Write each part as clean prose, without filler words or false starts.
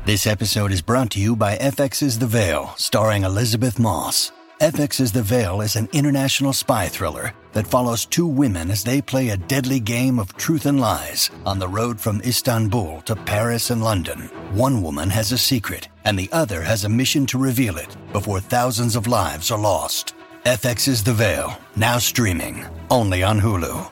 This episode is brought to you by FX's The Veil, starring Elizabeth Moss. FX's The Veil is an international spy thriller that follows two women as they play a deadly game of truth and lies on the road from Istanbul to Paris and London. One woman has a secret, and the other has a mission to reveal it before thousands of lives are lost. FX's The Veil, now streaming, only on Hulu.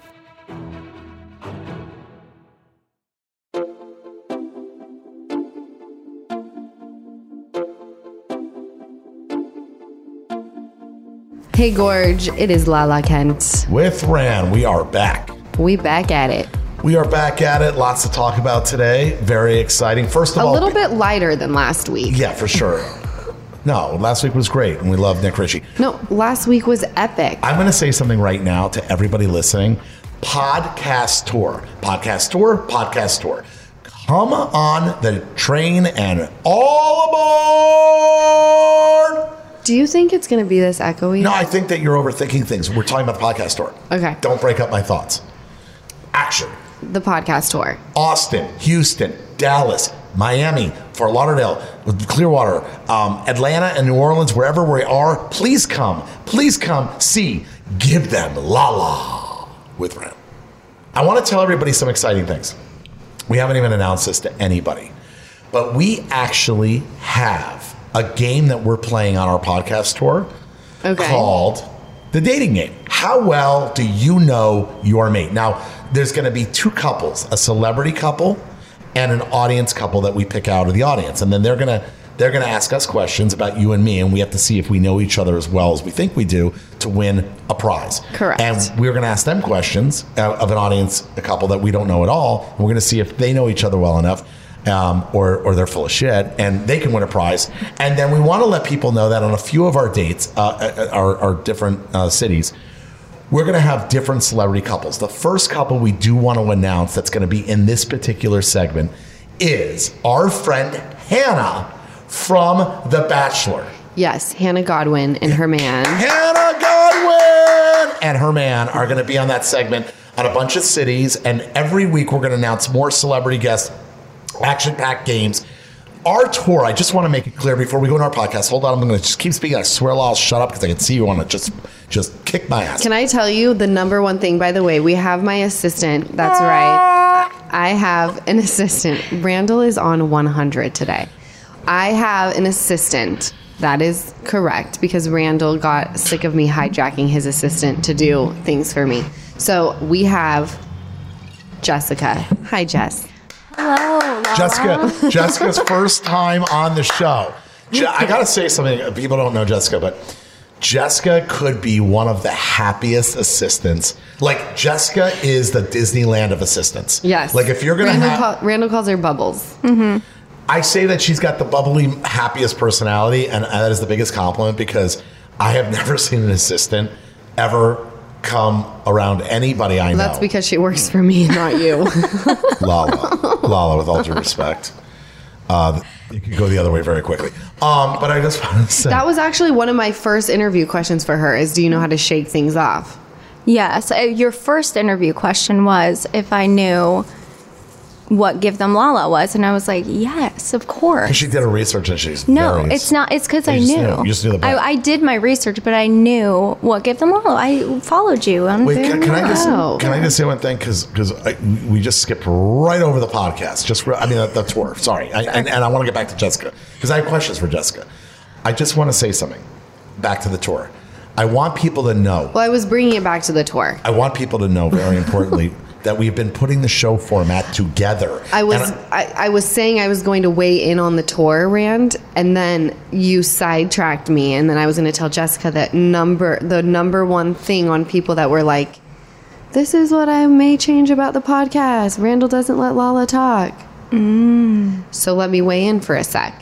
Hey Gorge, it is Lala Kent. With Ran, we are back. We back at it. We are back at it. Lots to talk about today. Very exciting. First of all, a little bit lighter than last week. Yeah, for sure. No, last week was great, and we love Nick Ritchie. No, last week was epic. I'm going to say something right now to everybody listening. Podcast tour. Podcast tour. Podcast tour. Come on the train and all aboard! Do you think it's going to be this echoey? No, I think that you're overthinking things. We're talking about the podcast tour. Okay. Don't break up my thoughts. Action. The podcast tour. Austin, Houston, Dallas, Miami, Fort Lauderdale, Clearwater, Atlanta, and New Orleans, wherever we are, please come see Give Them Lala with Ram. I want to tell everybody some exciting things. We haven't even announced this to anybody, but we actually have a game that we're playing on our podcast tour called The Dating Game. How well do you know your mate? Now, there's going to be two couples, a celebrity couple and an audience couple that we pick out of the audience. And then they're going to ask us questions about you and me, and we have to see if we know each other as well as we think we do to win a prize. Correct. And we're going to ask them questions of an audience, a couple that we don't know at all, and we're going to see if they know each other well enough. Or they're full of shit, and they can win a prize. And then we want to let people know that on a few of our dates, our different cities, we're going to have different celebrity couples. The first couple we do want to announce that's going to be in this particular segment is our friend Hannah from The Bachelor. Yes, Hannah Godwin and her man. Hannah Godwin and her man are going to be on that segment on a bunch of cities, and every week we're going to announce more celebrity guests, action-packed games. Our tour, I just want to make it clear before we go into our podcast. Hold on, I'm going to just keep speaking. I swear I'll shut up because I can see you want to just kick my ass. Can I tell you the number one thing, by the way? We have my assistant. That's right. I have an assistant. Randall is on 100 today. I have an assistant. That is correct because Randall got sick of me hijacking his assistant to do things for me. So we have Jessica. Hi, Jess. Hello, Laura. Jessica's first time on the show. I gotta say something. People don't know Jessica, but Jessica could be one of the happiest assistants. Like, Jessica is the Disneyland of assistants. Yes. Like, if you're gonna Randall calls her Bubbles. Mm-hmm. I say that she's got the bubbly, happiest personality, and that is the biggest compliment because I have never seen an assistant ever come around anybody I know. That's because she works for me, not you. Lala, with all due respect. You could go the other way very quickly. But I just want to say. That was actually one of my first interview questions for her is, do you know how to shake things off? Yes. Your first interview question was if I knew what Give Them Lala was, and I was like, yes, of course. She did her research, and she's it's not. It's because I knew. You just knew the I did my research, but I knew what Give Them Lala. I followed you. Wait, can I just say one thing? Because we just skipped right over the podcast. The tour. Sorry, and I want to get back to Jessica because I have questions for Jessica. I just want to say something. Back to the tour. I want people to know. Well, I was bringing it back to the tour. I want people to know, very importantly, that we've been putting the show format together. I was saying I was going to weigh in on the tour, Rand, and then you sidetracked me, and then I was going to tell Jessica that the number one thing on people that were like, this is what I may change about the podcast. Randall doesn't let Lala talk. So let me weigh in for a sec.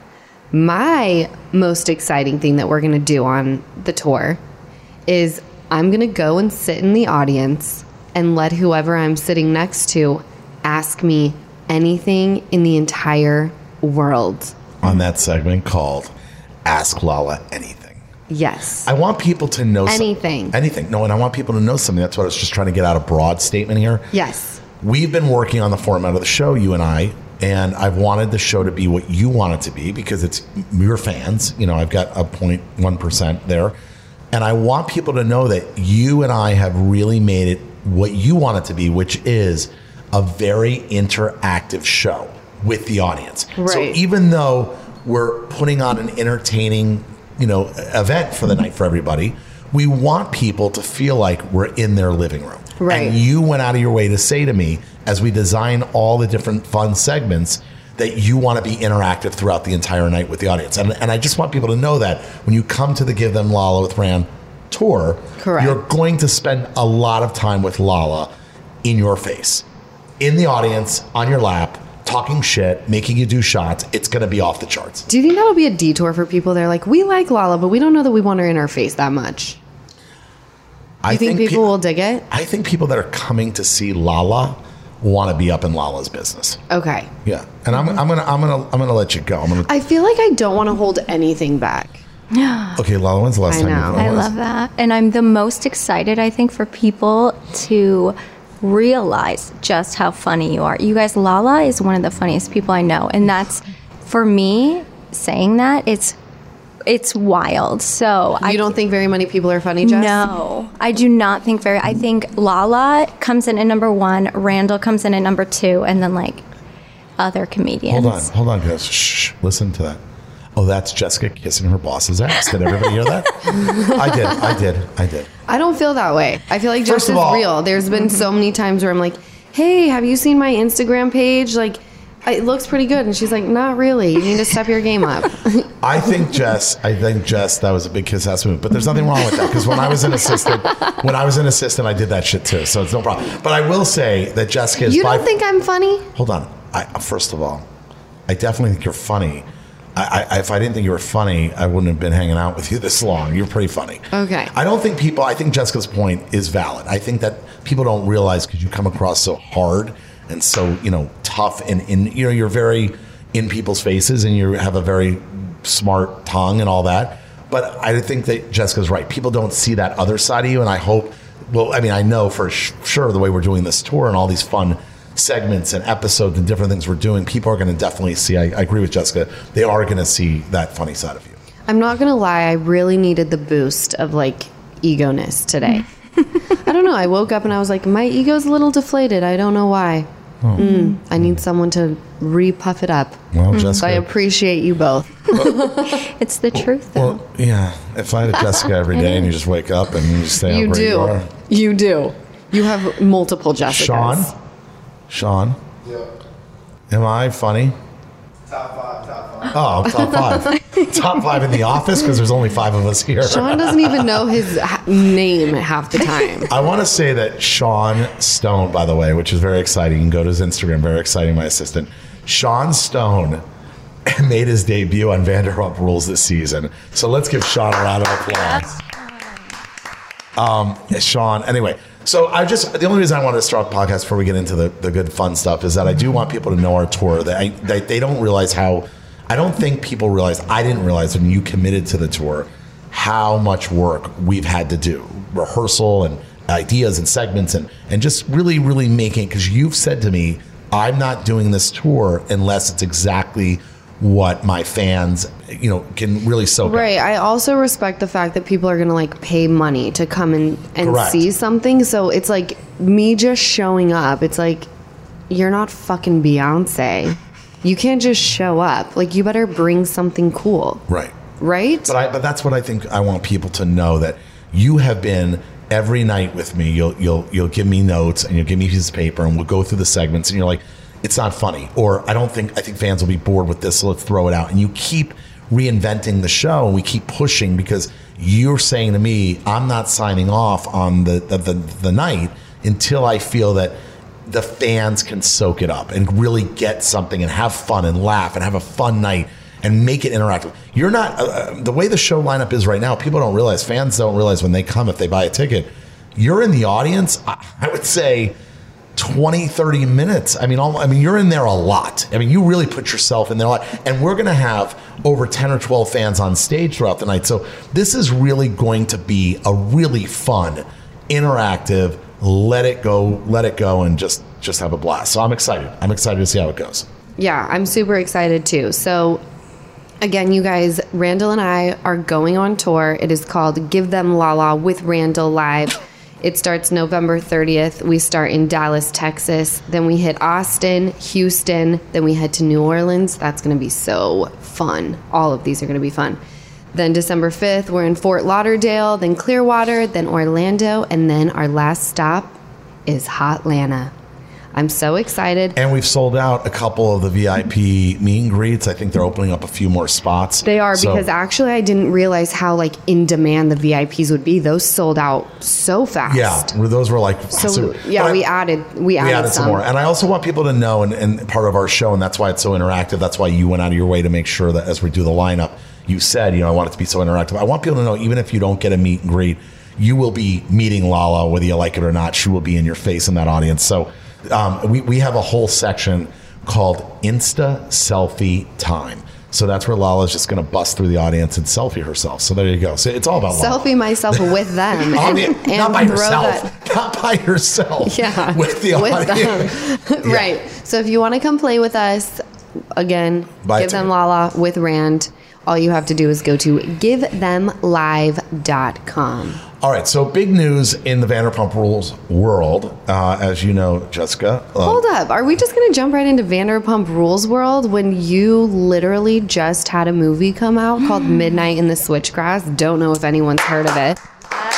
My most exciting thing that we're going to do on the tour is I'm going to go and sit in the audience and let whoever I'm sitting next to ask me anything in the entire world. On that segment called Ask Lala Anything. Yes. I want people to know anything. Anything. No, and I want people to know something. That's what I was just trying to get out, a broad statement here. Yes. We've been working on the format of the show, you and I, And I've wanted the show to be what you want it to be because it's your fans. You know, I've got a 0.1% there. And I want people to know that you and I have really made it what you want it to be, which is a very interactive show with the audience. Right. So even though we're putting on an entertaining, event for the night for everybody, we want people to feel like we're in their living room. Right. And you went out of your way to say to me, as we design all the different fun segments, that you want to be interactive throughout the entire night with the audience. And I just want people to know that when you come to the Give Them Lala with Rand tour, Correct. You're going to spend a lot of time with Lala in your face, in the audience, on your lap, talking shit, making you do shots. It's going to be off the charts. Do you think that'll be a detour for people? They're like, we like Lala, but we don't know that we want her in our face that much. You think people will dig it? I think people that are coming to see Lala want to be up in Lala's business. Okay. Yeah, and I'm gonna let you go. I feel like I don't want to hold anything back. Okay, Lala, when's the last I time know. you I love that. And I'm the most excited, I think, for people to realize just how funny you are. You guys, Lala is one of the funniest people I know. And that's, for me, saying that, it's wild. So You don't think very many people are funny, Jess? No, I do not think very. I think Lala comes in at number 1, Randall comes in at number 2, and then like other comedians. Hold on, guys. Shh, listen to that. Oh, that's Jessica kissing her boss's ass. Did everybody hear that? I did. I don't feel that way. I feel like Jess First is of all- real. There's been so many times where I'm like, hey, have you seen my Instagram page? Like, it looks pretty good. And she's like, not really. You need to step your game up. I think Jess, that was a big kiss ass move. But there's nothing wrong with that because when I was an assistant, I did that shit too. So it's no problem. But I will say that Jessica is. You don't think I'm funny? Hold on. First of all, I definitely think you're funny. If I didn't think you were funny, I wouldn't have been hanging out with you this long. You're pretty funny. Okay. I think Jessica's point is valid. I think that people don't realize because you come across so hard and so, tough and you're very in people's faces and you have a very smart tongue and all that. But I think that Jessica's right. People don't see that other side of you. And I hope, I know for sure the way we're doing this tour and all these fun segments and episodes and different things we're doing, people are going to definitely see. I agree with Jessica. They are going to see that funny side of you. I'm not going to lie. I really needed the boost of like ego-ness today. I don't know. I woke up and I was like, my ego's a little deflated. I don't know why. I need someone to re-puff it up. Well, Jessica. So I appreciate you both. It's the truth, though. Well, yeah. If I had a Jessica every day and you just wake up and you just stay You up where you do. are. You do. You have multiple Jessicas. Sean? Yeah. Am I funny? Top 5. Oh, top 5. Top 5 in the office because there's only 5 of us here. Sean doesn't even know his name half the time. I want to say that Sean Stone, by the way, which is very exciting. You can go to his Instagram. Very exciting, my assistant. Sean Stone made his debut on Vanderpump Rules this season. So let's give Sean a round of applause. Sean, anyway. So the only reason I wanted to start the podcast before we get into the good fun stuff is that I do want people to know our tour. That they don't realize how, I don't think people realize, I didn't realize when you committed to the tour, how much work we've had to do. Rehearsal and ideas and segments and just really, really making, because you've said to me, I'm not doing this tour unless it's exactly what my fans, can really soak up. Right. I also respect the fact that people are going to like pay money to come and Correct. see something. So it's like me just showing up. It's like, you're not fucking Beyonce. You can't just show up. Like, you better bring something cool. Right. Right? But that's what I think. I want people to know that you have been every night with me. You'll give me notes and you'll give me pieces of paper and we'll go through the segments and you're like, it's not funny, or I think fans will be bored with this, so let's throw it out. And you keep reinventing the show and we keep pushing because you're saying to me, I'm not signing off on the night until I feel that the fans can soak it up and really get something and have fun and laugh and have a fun night and make it interactive. You're not, the way the show lineup is right now, people don't realize, fans don't realize when they come, if they buy a ticket, you're in the audience, I would say 20, 30 minutes. You're in there a lot. You really put yourself in there a lot. And we're going to have over 10 or 12 fans on stage throughout the night. So this is really going to be a really fun, interactive, let it go, and just have a blast. So I'm excited. I'm excited to see how it goes. Yeah, I'm super excited too. So, again, you guys, Randall and I are going on tour. It is called Give Them Lala with Randall Live. It starts November 30th. We start in Dallas, Texas. Then we hit Austin, Houston. Then we head to New Orleans. That's going to be so fun. All of these are going to be fun. Then December 5th, we're in Fort Lauderdale, then Clearwater, then Orlando, and then our last stop is Hotlanta. I'm so excited. And we've sold out a couple of the VIP meet and greets. I think they're opening up a few more spots. They are, because actually I didn't realize how like in demand the VIPs would be. Those sold out so fast. Yeah, those were like we added some more. And I also want people to know, and part of our show, and that's why it's so interactive. That's why you went out of your way to make sure that as we do the lineup, you said, I want it to be so interactive. I want people to know, even if you don't get a meet and greet, you will be meeting Lala, whether you like it or not. She will be in your face in that audience. So we have a whole section called Insta Selfie Time. So that's where Lala's just going to bust through the audience and selfie herself. So there you go. So it's all about Lala. Selfie myself with them. Not by herself. Not by herself. Yeah. With the audience. Them. Right. So if you want to come play with us, again, Give Them Lala with Rand. All you have to do is go to givethemlive.com. All right, so big news in the Vanderpump Rules world, as you know, Jessica. Hold up. Are we just going to jump right into Vanderpump Rules world when you literally just had a movie come out called Midnight in the Switchgrass? Don't know if anyone's heard of it.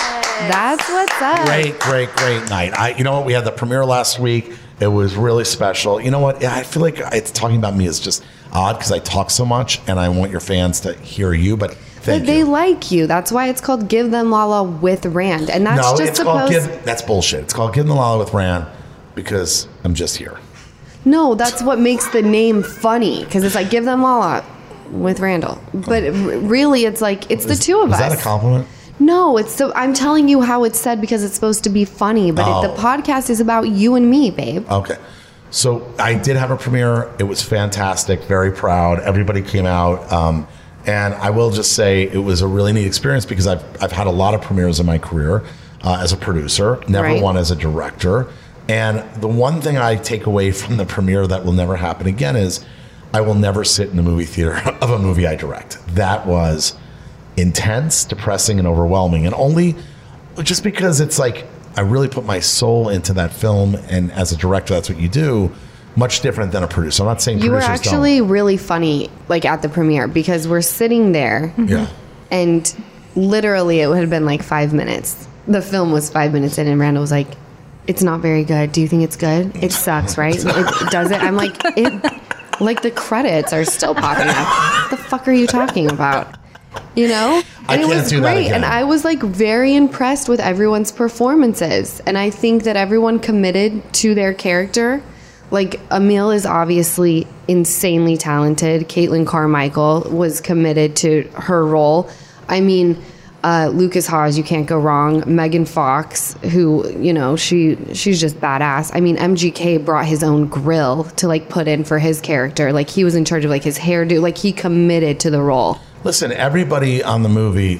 That's what's up. Great night. You know what? We had the premiere last week. It was really special. You know what? I feel like it's talking about me is just odd because I talk so much and I want your fans to hear you, but they like you. That's why it's called Give Them Lala with Rand. And that's that's bullshit. It's called Give Them Lala with Rand because I'm just here. No, that's what makes the name funny, because it's like Give Them Lala with Randall. But really, it's like, it's the two of us. Is that a compliment? No, I'm telling you how it's said because it's supposed to be funny, but the podcast is about you and me, babe. Okay. So I did have a premiere. It was fantastic. Very proud. Everybody came out. And I will just say it was a really neat experience because I've had a lot of premieres in my career as a producer, never one as a director. And the one thing I take away from the premiere that will never happen again is I will never sit in the movie theater of a movie I direct. That was intense, depressing, and overwhelming. And only just because it's like I really put my soul into that film, and as a director, that's what you do. Much different than a producer. I'm not saying you were actually really funny, like at the premiere, because we're sitting there, and literally it had been like 5 minutes. The film was 5 minutes in, and Randall was like, "It's not very good. Do you think it's good? It sucks, right? Does it?" I'm like, like the credits are still popping up. What the fuck are you talking about? You know? And it was great. And I was like very impressed with everyone's performances. And I think that everyone committed to their character. Like, Emil is obviously insanely talented. Caitlin Carmichael was committed to her role. I mean, Lucas Haas, you can't go wrong. Megan Fox, who, she's just badass. I mean, MGK brought his own grill to like put in for his character. Like, he was in charge of like his hairdo. Like, he committed to the role. Listen, everybody on the movie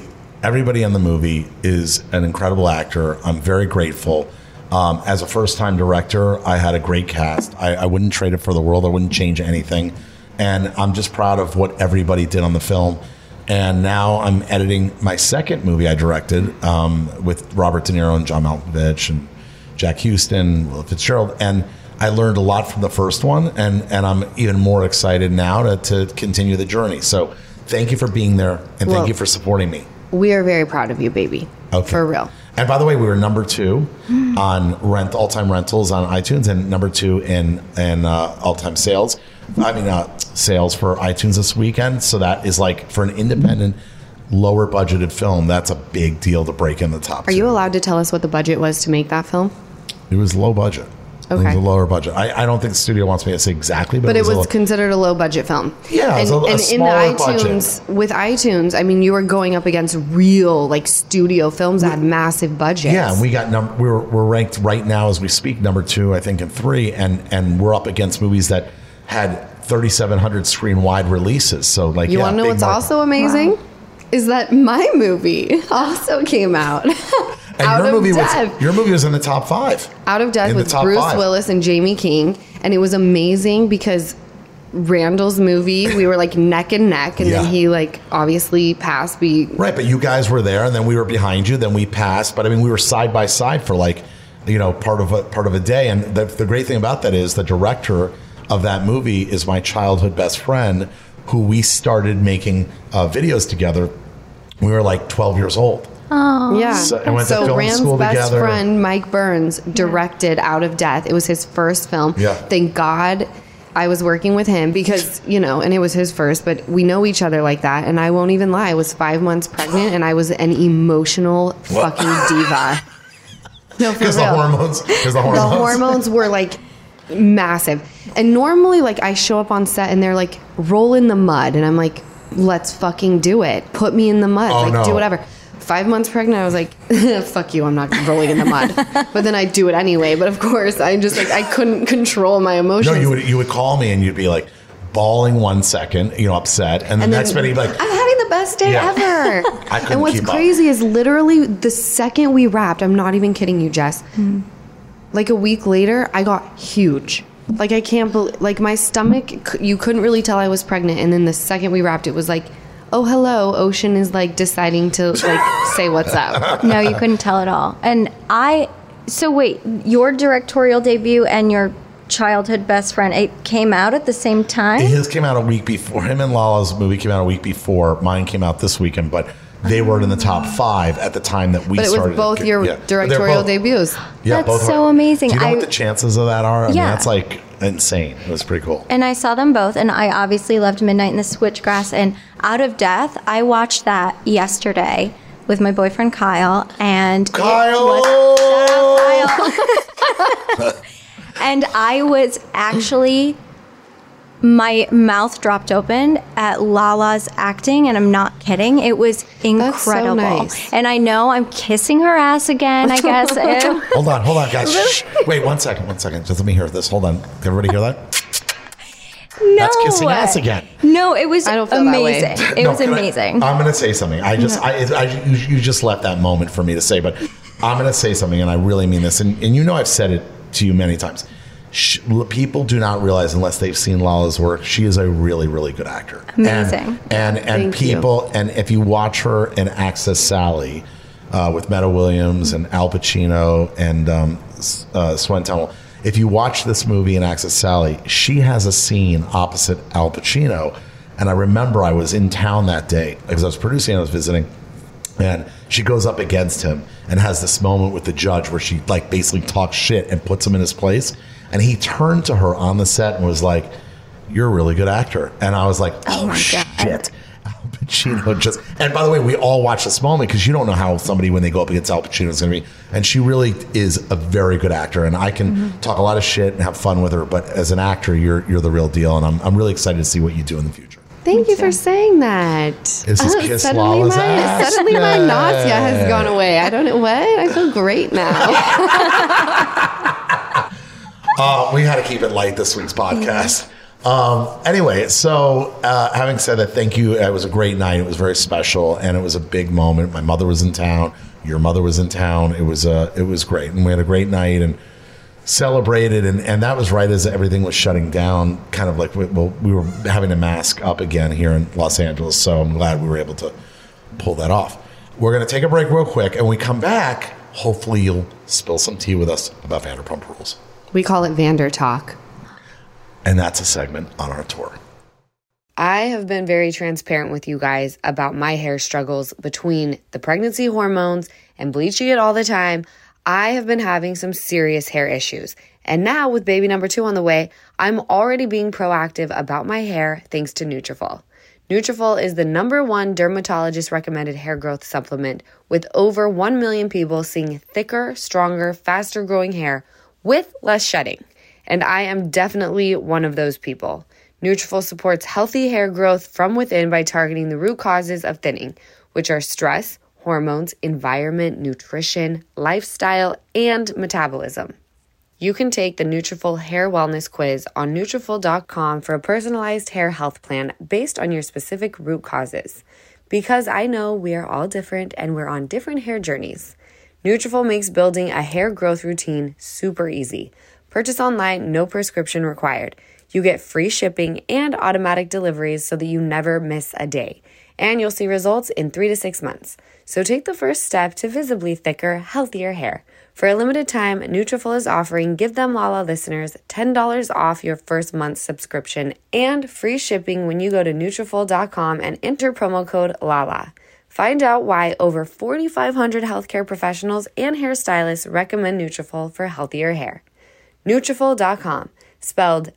is an incredible actor. I'm very grateful. As a first-time director, I had a great cast. I wouldn't trade it for the world. I wouldn't change anything. And I'm just proud of what everybody did on the film. And now I'm editing my second movie I directed with Robert De Niro and John Malkovich and Jack Houston, Will Fitzgerald. And I learned a lot from the first one. And I'm even more excited now to continue the journey. So thank you for being there. And thank you for supporting me. We are very proud of you, baby. Okay. For real. And by the way, we were number 2 on all-time rentals on iTunes, and number 2 in all-time sales. Sales for iTunes this weekend. So that is like, for an independent, lower budgeted film, that's a big deal to break in the top. Are you allowed to tell us what the budget was to make that film? It was low budget. Okay. It was a lower budget. I don't think the studio wants me to say exactly, but it was considered a low budget film. Yeah, and in the iTunes, budget. With iTunes, I mean, you were going up against real like studio films that had massive budgets. Yeah, we got we're ranked right now as we speak number 2, I think, and 3, and we're up against movies that had 3,700 screen wide releases. So like, you want to know what's also amazing? Wow. Is that my movie also came out. And your movie was in the top 5. Out of Death with Bruce Willis and Jamie King. And it was amazing because Randall's movie. We were like neck and neck, and Yeah. then he like obviously passed. Right, but you guys were there, and then we were behind you. Then we passed, but I mean, we were side by side for like, part of a day. And the great thing about that is the director of that movie is my childhood best friend, who we started making videos together. We were like 12 years old. Yeah. So, and went to film Rand's school best together. friend, Mike Burns, directed Out of Death. It was his first film. Yeah. Thank God I was working with him because, and it was his first, but we know each other like that. And I won't even lie. I was 5 months pregnant and I was an emotional fucking diva. No, for real. Because the hormones. The hormones were like massive. And normally, like, I show up on set and they're like, roll in the mud. And I'm like, let's fucking do it. Put me in the mud. Do whatever. 5 months pregnant, I was like, fuck you, I'm not rolling in the mud. But then I do it anyway. But of course, I just like, I couldn't control my emotions. No, you would call me and you'd be like bawling 1 second, upset. And the next minute you'd be like, I'm having the best day ever. I couldn't And what's keep up. crazy is literally the second we wrapped, I'm not even kidding you, Jess. Like a week later, I got huge. Like I can't believe, like my stomach, you couldn't really tell I was pregnant. And then the second we wrapped, it was like, oh, hello, Ocean is like deciding to like say what's up. No, you couldn't tell at all. And so wait, your directorial debut and your childhood best friend, it came out at the same time? His came out a week before. Him and Lala's movie came out a week before. Mine came out this weekend, but they were in the top 5 at the time that we But it started. was both your directorial debuts. Yeah, That's both so were. amazing. Do you know what the chances of that are? I mean, Yeah. that's like insane. It was pretty cool. And I saw them both, and I obviously loved Midnight in the Switchgrass and Out of Death. I watched that yesterday with my boyfriend Kyle, and Kyle! and I was actually, my mouth dropped open at Lala's acting, and I'm not kidding. It was incredible. nice. And I know I'm kissing her ass again, I guess. Ew. Hold on, guys. Shh. Wait, 1 second. Just let me hear this. Hold on. Can everybody hear that? No. That's kissing ass again. No, it was I don't feel that way. amazing. It was amazing. I'm going to say something. You just left that moment for me to say, but I'm going to say something, and I really mean this. And I've said it to you many times. People do not realize unless they've seen Lala's work, she is a really, really good actor. Amazing. And people, and if you watch her in Access Sally with Metta Williams and Al Pacino and Swen Tunnell, if you watch this movie in Access Sally, she has a scene opposite Al Pacino. And I remember I was in town that day because I was producing and I was visiting. And she goes up against him and has this moment with the judge where she like basically talks shit and puts him in his place. And he turned to her on the set and was like, "You're a really good actor." And I was like, "Oh, my shit." God. Al Pacino just, and by the way, we all watch this moment because you don't know how somebody, when they go up against Al Pacino, is going to be. And she really is a very good actor. And I can talk a lot of shit and have fun with her. But as an actor, you're the real deal. And I'm really excited to see what you do in the future. Thank you for saying that. This is Kiss Lala's ass. Suddenly my nausea has gone away. I don't know what. I feel great now. We had to keep it light this week's podcast. Anyway, so having said that, thank you. It was a great night. It was very special, and it was a big moment. My mother was in town. Your mother was in town. It was great, and we had a great night and celebrated. And that was right as everything was shutting down. Kind of like we were having to mask up again here in Los Angeles. So I'm glad we were able to pull that off. We're going to take a break real quick, and when we come back, hopefully you'll spill some tea with us about Vanderpump Rules. We call it Vander Talk. And that's a segment on our tour. I have been very transparent with you guys about my hair struggles between the pregnancy hormones and bleaching it all the time. I have been having some serious hair issues. And now with baby number 2 on the way, I'm already being proactive about my hair thanks to Nutrafol. Nutrafol is the #1 dermatologist recommended hair growth supplement with over 1 million people seeing thicker, stronger, faster growing hair with less shedding. And I am definitely one of those people. Nutrafol supports healthy hair growth from within by targeting the root causes of thinning, which are stress, hormones, environment, nutrition, lifestyle, and metabolism. You can take the Nutrafol Hair Wellness Quiz on Nutrafol.com for a personalized hair health plan based on your specific root causes. Because I know we are all different and we're on different hair journeys. Nutrafol makes building a hair growth routine super easy. Purchase online, no prescription required. You get free shipping and automatic deliveries so that you never miss a day. And you'll see results in 3 to 6 months. So take the first step to visibly thicker, healthier hair. For a limited time, Nutrafol is offering Give Them Lala listeners $10 off your first month's subscription and free shipping when you go to Nutrafol.com and enter promo code LALA. Find out why over 4,500 healthcare professionals and hairstylists recommend Nutrafol for healthier hair. Nutrafol.com, spelled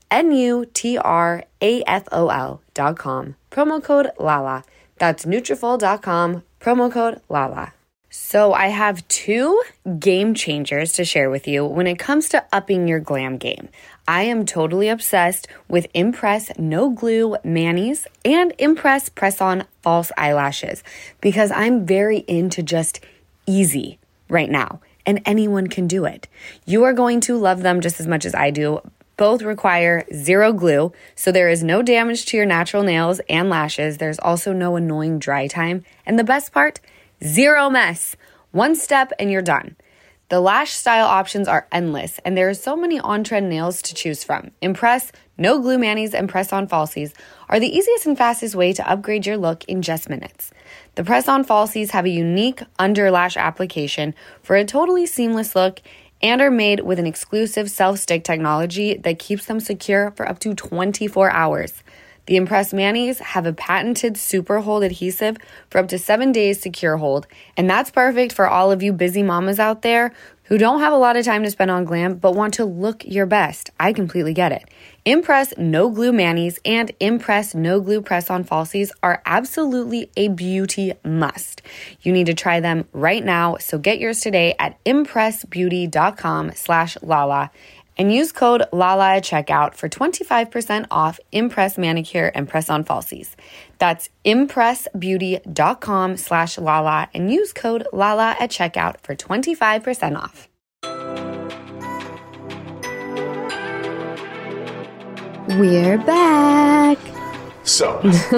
Nutrafol.com, promo code LALA. That's Nutrafol.com, promo code LALA. So I have 2 game changers to share with you when it comes to upping your glam game. I am totally obsessed with Impress No Glue Manis and Impress Press-On False Eyelashes because I'm very into just easy right now, and anyone can do it. You are going to love them just as much as I do. Both require 0 glue, so there is no damage to your natural nails and lashes. There's also no annoying dry time. And the best part, 0 mess. 1 step and you're done. The lash style options are endless, and there are so many on-trend nails to choose from. Impress No Glue Manis and Press-On Falsies are the easiest and fastest way to upgrade your look in just minutes. The Press-On Falsies have a unique under lash application for a totally seamless look and are made with an exclusive self-stick technology that keeps them secure for up to 24 hours. The Impress Manis have a patented super hold adhesive for up to 7 days secure hold, and that's perfect for all of you busy mamas out there who don't have a lot of time to spend on glam but want to look your best. I completely get it. Impress No Glue Manis and Impress No Glue Press-On Falsies are absolutely a beauty must. You need to try them right now, so get yours today at impressbeauty.com/Lala and use code LALA at checkout for 25% off Impress Manicure and Press-On Falsies. That's impressbeauty.com/Lala and use code LALA at checkout for 25% off. We're back. So,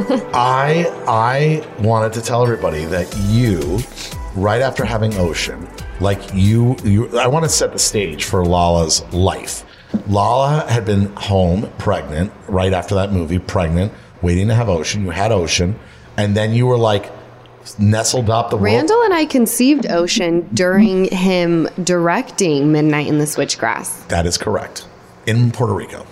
I wanted to tell everybody that you, right after having Ocean, like I want to set the stage for Lala's life. Lala had been home pregnant right after that movie, waiting to have Ocean. You had Ocean, and then you were like nestled up the Randall and I conceived Ocean during him directing Midnight in the Switchgrass. That is correct. In Puerto Rico.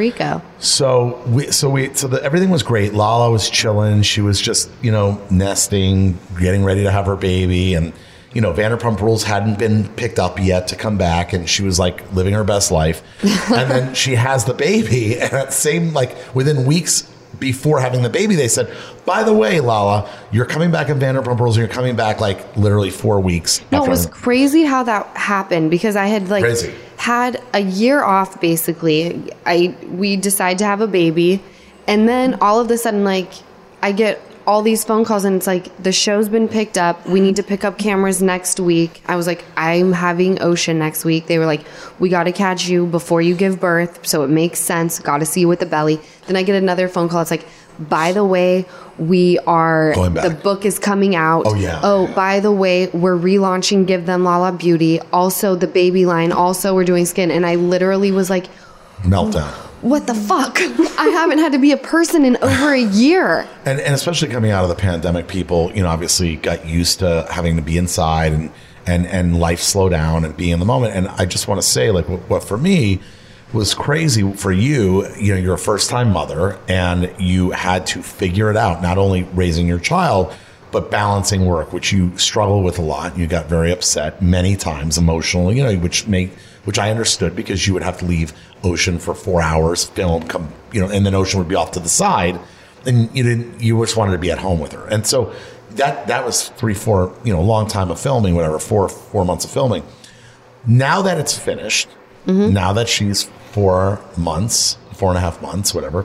So everything was great. Lala was chilling. She was just, nesting, getting ready to have her baby. And, Vanderpump Rules hadn't been picked up yet to come back. And she was like living her best life. And then she has the baby. And at the same, within weeks before having the baby, they said, by the way, Lala, you're coming back in Vanderpump Rules and you're coming back literally 4 weeks. No, it was crazy how that happened because I had had a year off basically. We decide to have a baby, and then all of a sudden I get all these phone calls and it's like the show's been picked up. We need to pick up cameras next week. I was like, I'm having Ocean next week. They were like, we got to catch you before you give birth, so it makes sense. Got to see you with the belly. Then I get another phone call. It's like, by the way, we are going back. The book is coming out. Oh, yeah. Oh, by the way, we're relaunching Give Them Lala Beauty. Also, the baby line. Also, we're doing skin. And I literally was like, meltdown. What the fuck? I haven't had to be a person in over a year. And especially coming out of the pandemic, people, obviously got used to having to be inside and life slow down and be in the moment. And I just want to say, what for me was crazy for you, you're a first-time mother and you had to figure it out, not only raising your child, but balancing work, which you struggle with a lot. You got very upset many times emotionally, which I understood because you would have to leave Ocean for 4 hours, film, and then Ocean would be off to the side, and you just wanted to be at home with her. And so that was 3-4, long time of filming, whatever, 4 months of filming. Now that it's finished, now that she's 4.5 months, whatever.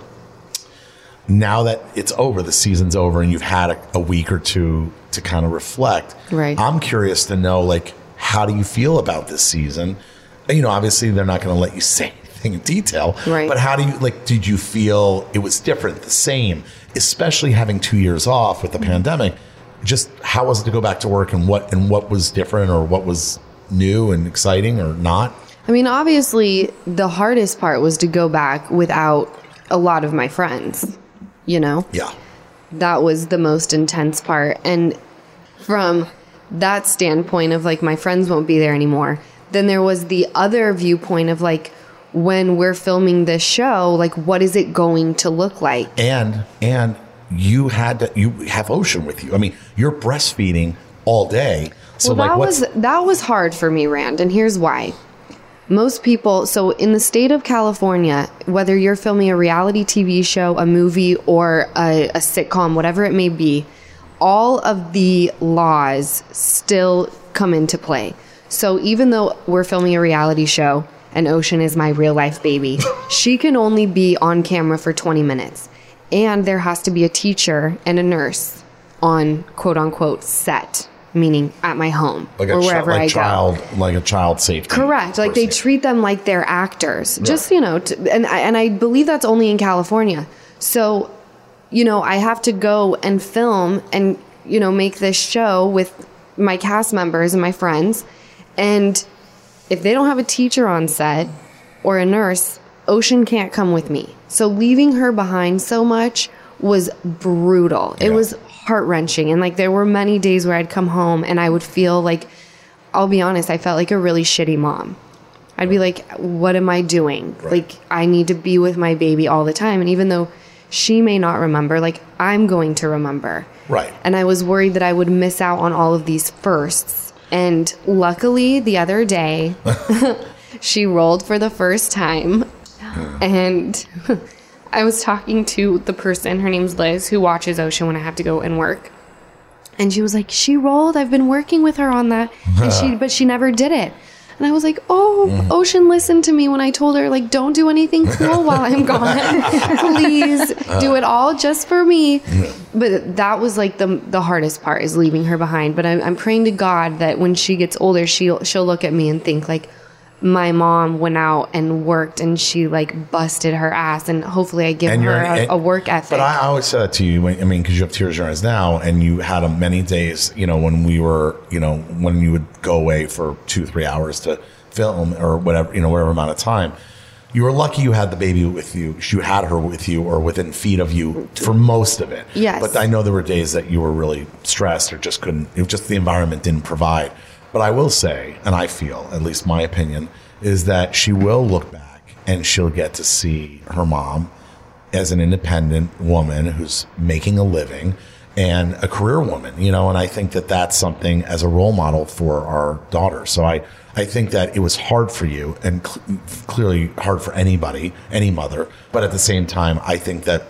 Now that it's over, the season's over, and you've had a week or two to kind of reflect. Right. I'm curious to know, how do you feel about this season? Obviously they're not going to let you say anything in detail. Right. But how do you, did you feel it was different, the same, especially having 2 years off with the pandemic? Just how was it to go back to work, and what was different, or what was new and exciting or not? I mean, obviously, the hardest part was to go back without a lot of my friends, you know? Yeah. That was the most intense part. And from that standpoint of like, my friends won't be there anymore, then there was the other viewpoint of like, when we're filming this show, like, what is it going to look like? And you have Ocean with you. I mean, you're breastfeeding all day. So well, like, that was hard for me, Rand, and here's why. Most people, so in the state of California, whether you're filming a reality TV show, a movie, or a sitcom, whatever it may be, all of the laws still come into play. So even though we're filming a reality show and Ocean is my real life baby, she can only be on camera for 20 minutes. And there has to be a teacher and a nurse on quote unquote set, meaning at my home like or wherever I go. Like a child safety. Correct. Like they treat them like they're actors. Yeah. Just, you know, and I believe that's only in California. So, you know, I have to go and film and, you know, make this show with my cast members and my friends. And if they don't have a teacher on set or a nurse, Ocean can't come with me. So leaving her behind so much was brutal. Yeah. It was heart-wrenching. And like there were many days where I'd come home and I would feel like, I'll be honest, I felt like a really shitty mom. I'd be like, what am I doing? Right. Like I need to be with my baby all the time. And even though she may not remember, like I'm going to remember. Right. And I was worried that I would miss out on all of these firsts. And luckily the other day, she rolled for the first time. And I was talking to the person, her name's Liz, who watches Ocean when I have to go and work. And she was like, she rolled. I've been working with her on that. But she never did it. And I was like, Ocean listened to me when I told her, like, don't do anything cool while I'm gone. Please do it all just for me. But that was like the hardest part, is leaving her behind. But I'm praying to God that when she gets older, she'll look at me and think like, my mom went out and worked and she like busted her ass, and hopefully I give her a work ethic. But I always said that to you, because you have tears in your eyes now, and you had many days, when we were, when you would go away for 2-3 hours to film or whatever, whatever amount of time. You were lucky you had the baby with you. You had her with you or within feet of you for most of it. Yes. But I know there were days that you were really stressed or just couldn't, it was just the environment didn't provide. But I will say, and I feel, at least my opinion, is that she will look back and she'll get to see her mom as an independent woman who's making a living and a career woman, and I think that that's something as a role model for our daughter. So I think that it was hard for you and clearly hard for anybody, any mother. But at the same time, I think that,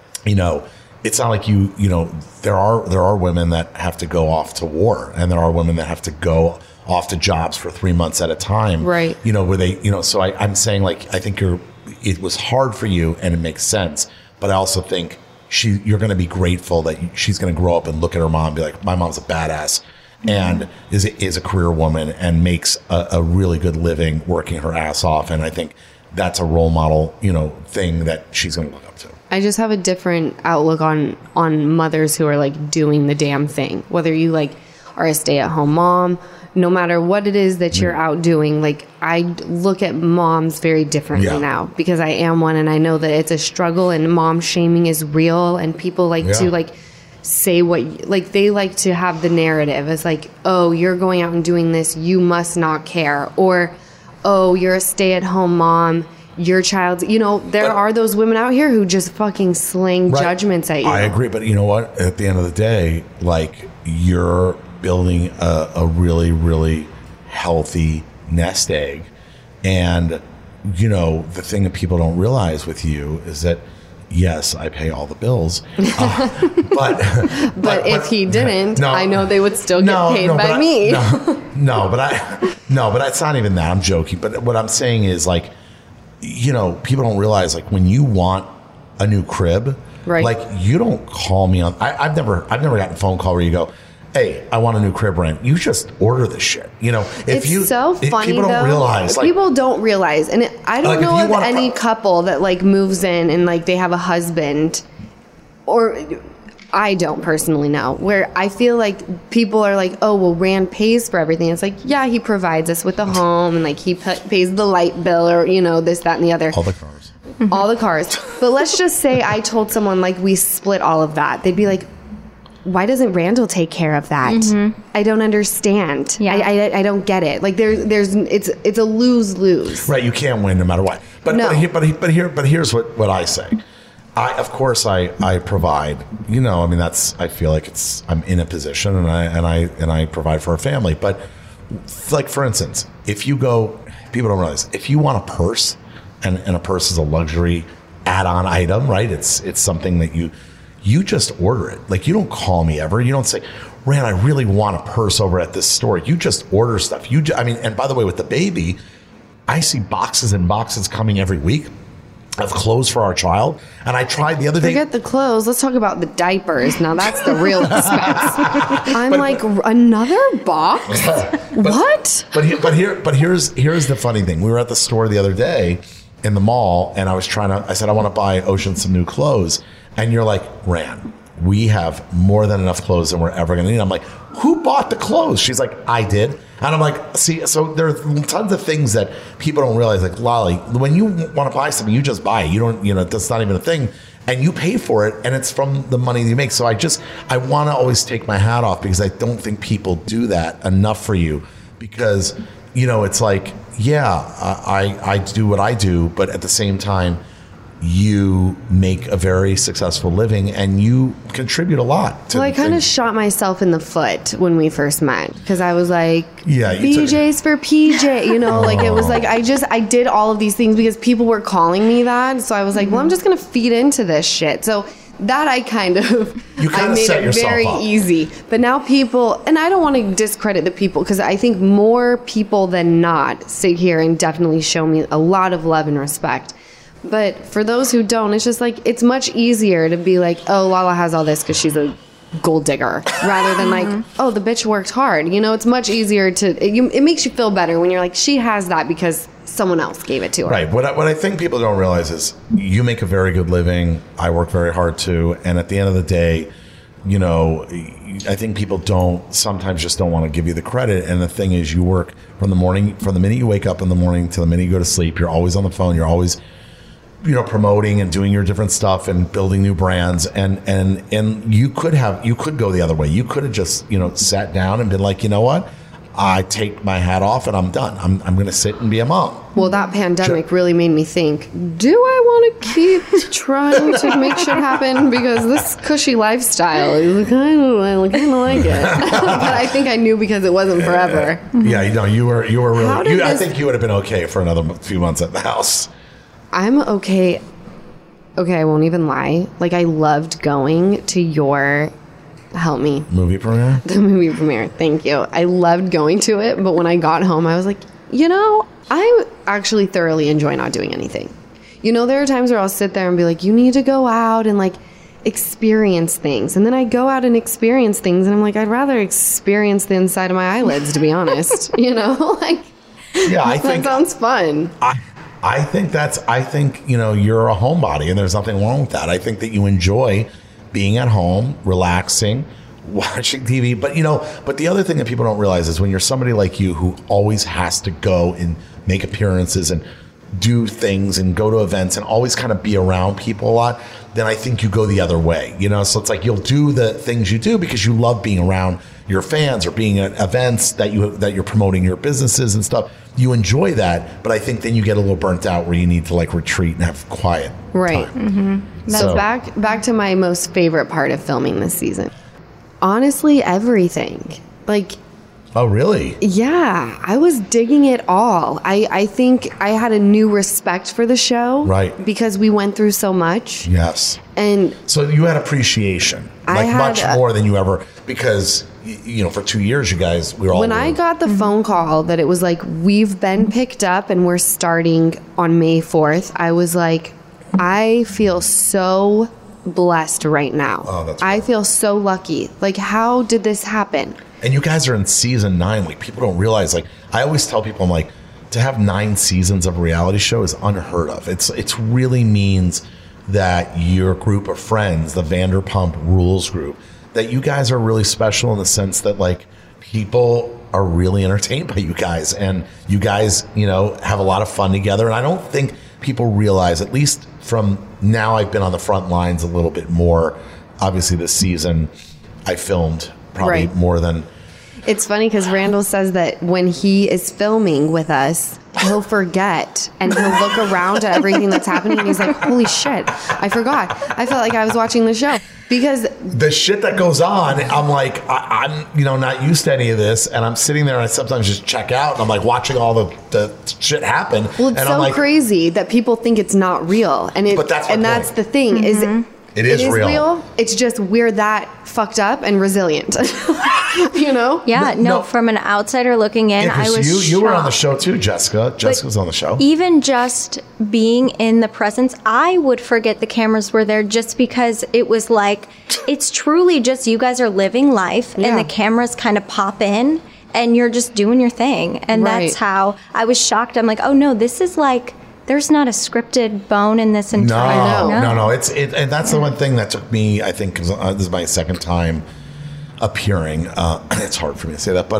it's not like there are women that have to go off to war, and there are women that have to go off to jobs for 3 months at a time. Right. Where they, so I'm saying, like, I think it was hard for you and it makes sense. But I also think you're going to be grateful that she's going to grow up and look at her mom and be like, my mom's a badass and is a career woman and makes a really good living working her ass off. And I think that's a role model, thing that she's going to look up to. I just have a different outlook on mothers who are like doing the damn thing. Whether you like are a stay-at-home mom, no matter what it is that you're out doing, like I look at moms very differently now because I am one, and I know that it's a struggle and mom shaming is real, and people like to like say they like to have the narrative. It's like, oh, you're going out and doing this, you must not care, or oh, you're a stay-at-home mom, your child's, there are those women out here who just fucking sling judgments at you. I agree, but you know what? At the end of the day, like, you're building a really, really healthy nest egg. And, the thing that people don't realize with you is that, yes, I pay all the bills. But if he didn't, I know they would still get paid by me. But it's not even that. I'm joking. But what I'm saying is, like, people don't realize, like, when you want a new crib, right, like, you don't call me on. I've never gotten a phone call where you go, hey, I want a new crib rent. You just order the shit. It's so funny, people don't realize. Like, people don't realize. And I don't know of any couple that like moves in and like they have a husband, or I don't personally know, where I feel like people are like, oh, well, Rand pays for everything. It's like, yeah, he provides us with a home and like he pays the light bill or, this, that, and the other. All the cars. all the cars. But let's just say I told someone like we split all of that. They'd be like, why doesn't Randall take care of that? I don't understand. Yeah. I don't get it. Like it's a lose-lose. Right, you can't win no matter what. But No. but here's what I say. Of course I provide. You know, I mean I feel like I'm in a position and I provide for a family. But like for instance, if you go, people don't realize if you want a purse, and a purse is a luxury add-on item, right? It's something that you just order it. Like you don't call me ever. You don't say, Rand, I really want a purse over at this store. You just order stuff. And by the way, with the baby, I see boxes and boxes coming every week of clothes for our child. And I tried the other day. Forget the clothes. Let's talk about the diapers. Now that's the real expense. I'm like, another box? What? But here's the funny thing. We were at the store the other day in the mall, and I said, I want to buy Ocean some new clothes. And you're like, Rand, we have more than enough clothes than we're ever going to need. I'm like, who bought the clothes? She's like, I did. And I'm like, see, so there are tons of things that people don't realize. Like, Lolly, when you want to buy something, you just buy it. You don't, that's not even a thing. And you pay for it, and it's from the money you make. So I want to always take my hat off because I don't think people do that enough for you. Because, it's like, yeah, I do what I do, but at the same time, you make a very successful living and you contribute a lot to I kind of shot myself in the foot when we first met because I was like, BJ's for PJ, like it was like I did all of these things because people were calling me that. So I was like, well, I'm just going to feed into this shit. So that I made it very easy. But now people, and I don't want to discredit the people because I think more people than not sit here and definitely show me a lot of love and respect. But for those who don't, it's just like, it's much easier to be like, oh, Lala has all this because she's a gold digger, rather than like, oh, the bitch worked hard. It's much easier it makes you feel better when you're like, she has that because someone else gave it to her. Right. What I think people don't realize is you make a very good living. I work very hard too. And at the end of the day, I think people sometimes just don't want to give you the credit. And the thing is, you work from the minute you wake up in the morning to the minute you go to sleep. You're always on the phone. You're always promoting and doing your different stuff and building new brands, and you could go the other way. You could have just sat down and been like, you know what, I take my hat off and I'm done. I'm going to sit and be a mom. Well, that pandemic really made me think, do I want to keep trying to make shit happen? Because this cushy lifestyle is kind of like it. But I think I knew because it wasn't forever. Yeah, you were really. I think you would have been okay for another few months at the house. I'm okay. Okay, I won't even lie. Like, I loved going to your, help me. Movie premiere? The movie premiere. Thank you. I loved going to it, but when I got home, I was like, I actually thoroughly enjoy not doing anything. There are times where I'll sit there and be like, you need to go out and, like, experience things. And then I go out and experience things, and I'm like, I'd rather experience the inside of my eyelids, to be honest. Like, yeah, I think that sounds fun. I think you're a homebody, and there's nothing wrong with that. I think that you enjoy being at home, relaxing, watching TV. But the other thing that people don't realize is when you're somebody like you who always has to go and make appearances and do things and go to events and always kind of be around people a lot, then I think you go the other way. So it's like you'll do the things you do because you love being around your fans or being at events that you're promoting your businesses and stuff. You enjoy that, but I think then you get a little burnt out where you need to like retreat and have quiet. Right. Time. Mm-hmm. That's back to my most favorite part of filming this season. Honestly, everything. Like, oh, really? Yeah, I was digging it all. I think I had a new respect for the show. Right. Because we went through so much. Yes. And so you had appreciation, much more than you ever, because, for 2 years, you guys, we were all. When I got the phone call that it was like, we've been picked up and we're starting on May 4th, I was like, I feel so blessed right now. Oh, that's I feel so lucky. Like, how did this happen? And you guys are in season 9. Like, people don't realize, like, I always tell people, I'm like, to have 9 seasons of a reality show is unheard of. It's really means that your group of friends, the Vanderpump Rules group, that you guys are really special in the sense that, like, people are really entertained by you guys, and you guys, have a lot of fun together. And I don't think people realize, at least from now I've been on the front lines a little bit more. Obviously this season I filmed probably more than... It's funny because Randall says that when he is filming with us, he'll forget and he'll look around at everything that's happening and he's like, holy shit, I forgot. I felt like I was watching the show. Because the shit that goes on, I'm like, I'm not used to any of this, and I'm sitting there and I sometimes just check out and I'm like watching all the shit happen. Well, it's and so I'm like, crazy that people think it's not real. But that's the thing is it is real. It's just we're that fucked up and resilient. Yeah, no, from an outsider looking in, I was you were on the show too, Jessica. Jessica was on the show. Even just being in the presence, I would forget the cameras were there just because it was like, it's truly just you guys are living life and the cameras kind of pop in and you're just doing your thing. And that's how I was shocked. I'm like, oh no, this is like, there's not a scripted bone in this entire... No. And that's the one thing that took me, I think, 'cause this is my second time appearing. It's hard for me to say that, but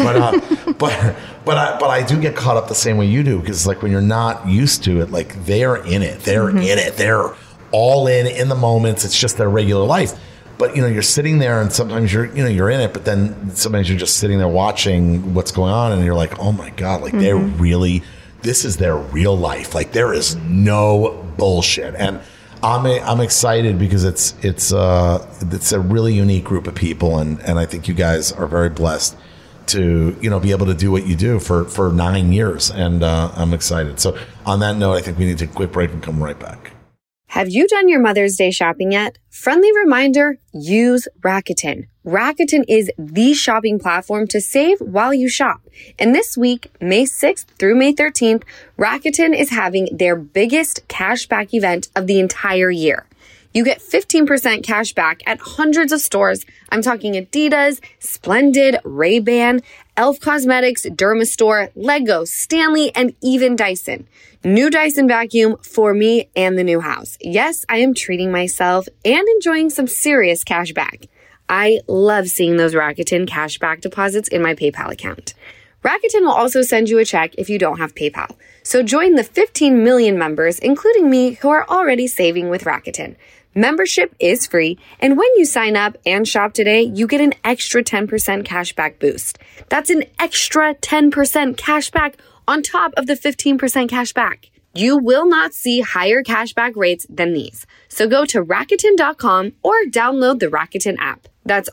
I do get caught up the same way you do, because like when you're not used to it, like they're in it. They're in it. They're all in the moments. It's just their regular life. But you're sitting there, and sometimes you're in it, but then sometimes you're just sitting there watching what's going on, and you're like, oh my god, like they're really... This is their real life. Like there is no bullshit, and I'm excited because it's a really unique group of people, and I think you guys are very blessed to be able to do what you do for 9 years, and I'm excited. So on that note, I think we need to take a quick break and come right back. Have you done your Mother's Day shopping yet? Friendly reminder, use Rakuten. Rakuten is the shopping platform to save while you shop. And this week, May 6th through May 13th, Rakuten is having their biggest cashback event of the entire year. You get 15% cash back at hundreds of stores. I'm talking Adidas, Splendid, Ray-Ban, Elf Cosmetics, Dermastore, Lego, Stanley, and even Dyson. New Dyson vacuum for me and the new house. Yes, I am treating myself and enjoying some serious cash back. I love seeing those Rakuten cashback deposits in my PayPal account. Rakuten will also send you a check if you don't have PayPal. So join the 15 million members, including me, who are already saving with Rakuten. Membership is free, and when you sign up and shop today, you get an extra 10% cashback boost. That's an extra 10% cashback on top of the 15% cashback. You will not see higher cashback rates than these. So go to Rakuten.com or download the Rakuten app. That's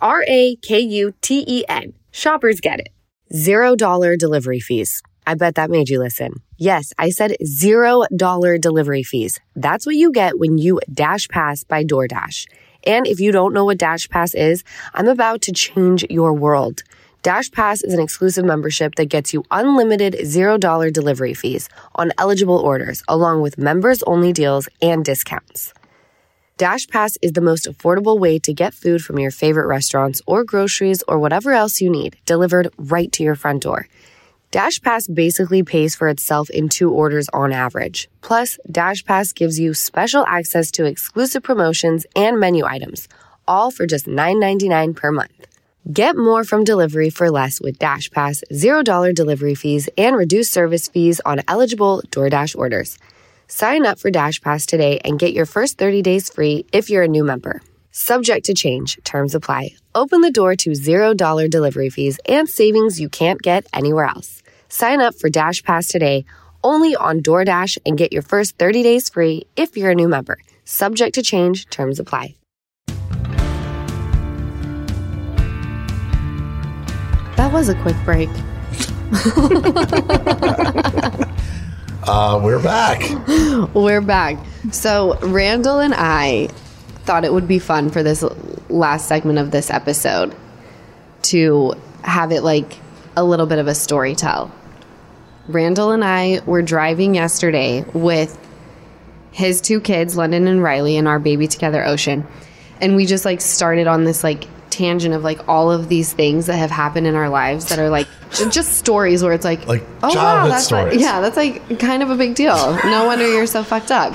Rakuten. Shoppers get it. $0 delivery fees. I bet that made you listen. Yes, I said $0 delivery fees. That's what you get when you Dash Pass by DoorDash. And if you don't know what Dash Pass is, I'm about to change your world. Dash Pass is an exclusive membership that gets you unlimited $0 delivery fees on eligible orders, along with members-only deals and discounts. Dash Pass is the most affordable way to get food from your favorite restaurants or groceries or whatever else you need delivered right to your front door. Dash Pass basically pays for itself in 2 orders on average. Plus, Dash Pass gives you special access to exclusive promotions and menu items, all for just $9.99 per month. Get more from delivery for less with Dash Pass, $0 delivery fees, and reduced service fees on eligible DoorDash orders. Sign up for Dash Pass today and get your first 30 days free if you're a new member. Subject to change. Terms apply. Open the door to $0 delivery fees and savings you can't get anywhere else. Sign up for Dash Pass today, only on DoorDash, and get your first 30 days free if you're a new member. Subject to change. Terms apply. That was a quick break. We're back. We're back. So Randall and I thought it would be fun for this last segment of this episode to have it like a little bit of a story tell. Randall and I were driving yesterday with his 2 kids, London and Riley, and our baby together, Ocean. And we just like started on this like tangent of like all of these things that have happened in our lives that are like just stories where it's like oh wow, that's stories. Like, yeah, that's like kind of a big deal. No wonder you're so fucked up.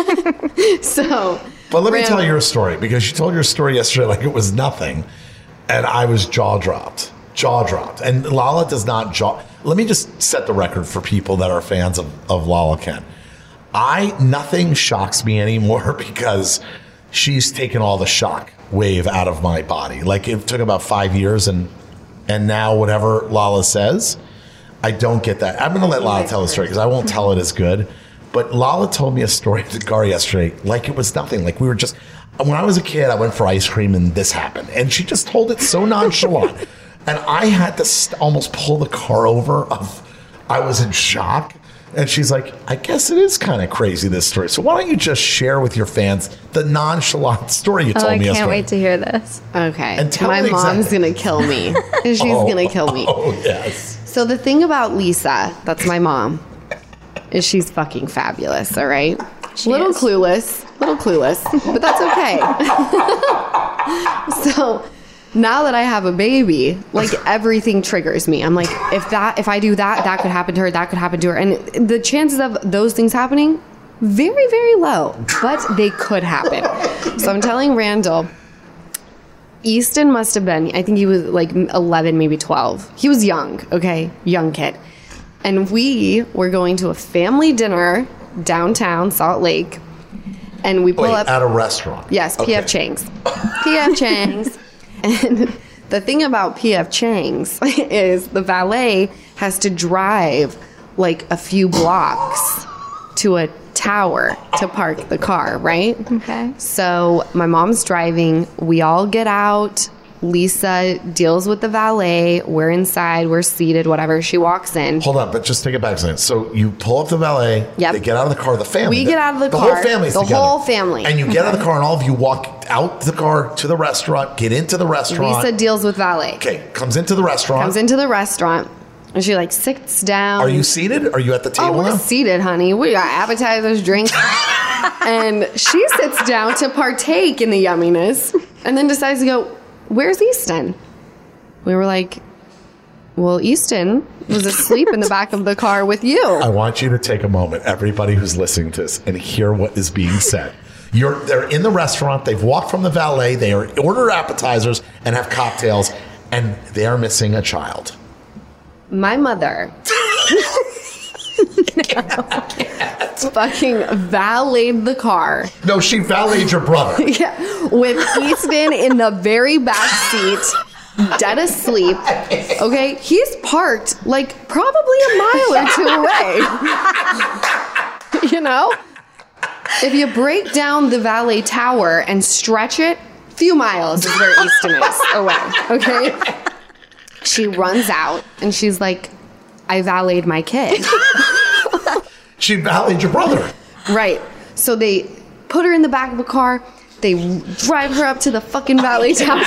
But let me tell your story, because you told your story yesterday like it was nothing, and I was jaw dropped. And Lala does not Let me just set the record for people that are fans of Lala Kent. Nothing shocks me anymore because she's taken all the shock wave out of my body. Like it took about 5 years and now whatever Lala says, I don't get that. I'm going to let Lala tell the story because I won't tell it as good. But Lala told me a story to Gar yesterday like it was nothing. Like we were just, when I was a kid, I went for ice cream and this happened. And she just told it so nonchalant. And I had to almost pull the car over. I was in shock. And she's like, I guess it is kind of crazy, this story. So why don't you just share with your fans the nonchalant story you told me yesterday? I can't wait to hear this. Okay. And tell my me mom's exactly. going to kill me. She's going to kill me. Oh, yes. So the thing about Lisa, that's my mom, is she's fucking fabulous, all right? Little clueless, but that's okay. So now that I have a baby, like everything triggers me. I'm like, if I do that, that could happen to her, that could happen to her. And the chances of those things happening, very, very low, but they could happen. So I'm telling Randall, Easton must have been, I think he was like 11, maybe 12. He was young, okay? Young kid. And we were going to a family dinner downtown Salt Lake. And we pull up at a restaurant. Yes, P.F. Chang's. P.F. Chang's. And the thing about P.F. Chang's is the valet has to drive like a few blocks to a tower to park the car, right? Okay. So my mom's driving. We all get out. Lisa deals with the valet. We're inside. We're seated, whatever. She walks in. Hold on, but just take it back a second. So you pull up the valet. Yep. They get out of the car. The family. We get out of the The car. whole family's The together. whole family. And you get out of the car and all of you walk out the car to the restaurant, get into the restaurant. Lisa deals with valet. Okay, comes into the restaurant. Comes into the restaurant. And she like sits down. Are you seated? Are you at the table Oh, we're now? seated, honey. We got appetizers, drinks. And she sits down to partake in the yumminess and then decides to go, where's Easton? We were like, well, Easton was asleep in the back of the car with you. I want you to take a moment, everybody who's listening to this, and hear what is being said. They're in the restaurant. They've walked from the valet. They order appetizers and have cocktails, and they are missing a child. My mother fucking valeted the car. No, she valeted your brother. Yeah, with Easton in the very back seat, dead asleep. Okay, he's parked like probably a mile or two away. You know, if you break down the valet tower and stretch it, few miles is where Easton is away. Okay, she runs out and she's like, I valeted my kid. She valeted your brother. Right. So they put her in the back of a car. They drive her up to the fucking valet tower.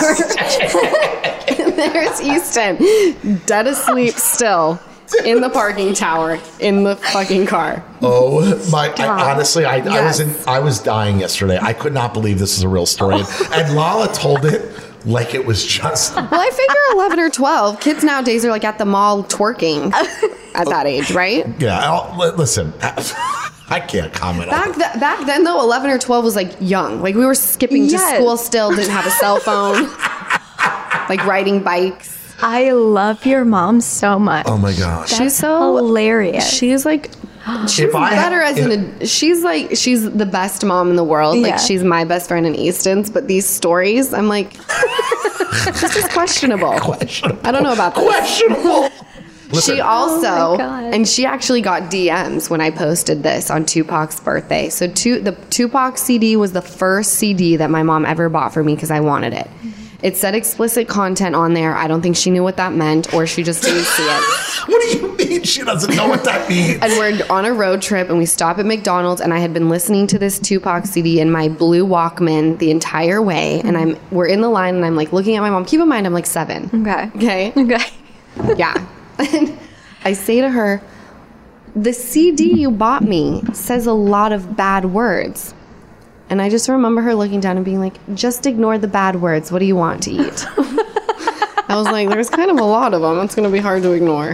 And there's Easton, dead asleep still, in the parking tower, in the fucking car. Oh my! Honestly, Yes. I was dying yesterday. I could not believe this is a real story, and Lala told it like it was just. Well, I figure 11 or 12. Kids nowadays are like at the mall twerking at that age, right? Yeah, listen. I can't comment on it. Back then, though, 11 or 12 was like young. Like we were skipping to Yes. school still, didn't have a cell phone, like riding bikes. I love your mom so much. Oh my gosh! She's so hilarious. She's like, she's If I had- better as she's the best mom in the world. Yeah. Like she's my best friend in Easton's, but these stories, I'm like, this is questionable. I don't know about this. Questionable. Listen, She also, Oh my God. and she actually got DMs when I posted this on Tupac's birthday. So the Tupac CD was the first CD that my mom ever bought for me because I wanted it. It said explicit content on there. I don't think she knew what that meant, or she just didn't see it. what do you mean she doesn't know what that means? And we're on a road trip, and we stop at McDonald's, and I had been listening to this Tupac CD in my blue Walkman the entire way. And we're in the line, and I'm like looking at my mom. Keep in mind, I'm like 7. Okay. Okay. Yeah. And I say to her, the CD you bought me says a lot of bad words. And I just remember her looking down and being like, just ignore the bad words. What do you want to eat? I was like, there's kind of a lot of them. It's going to be hard to ignore.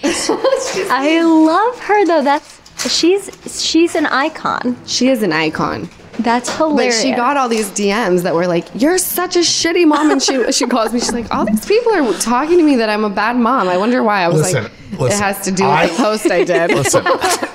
I love her though. She's an icon. She is an icon. That's But hilarious. she got all these DMs that were like, you're such a shitty mom. And she calls me. She's like, all these people are talking to me that I'm a bad mom. I wonder why. I was Listen, it has to do with the post I did. Listen,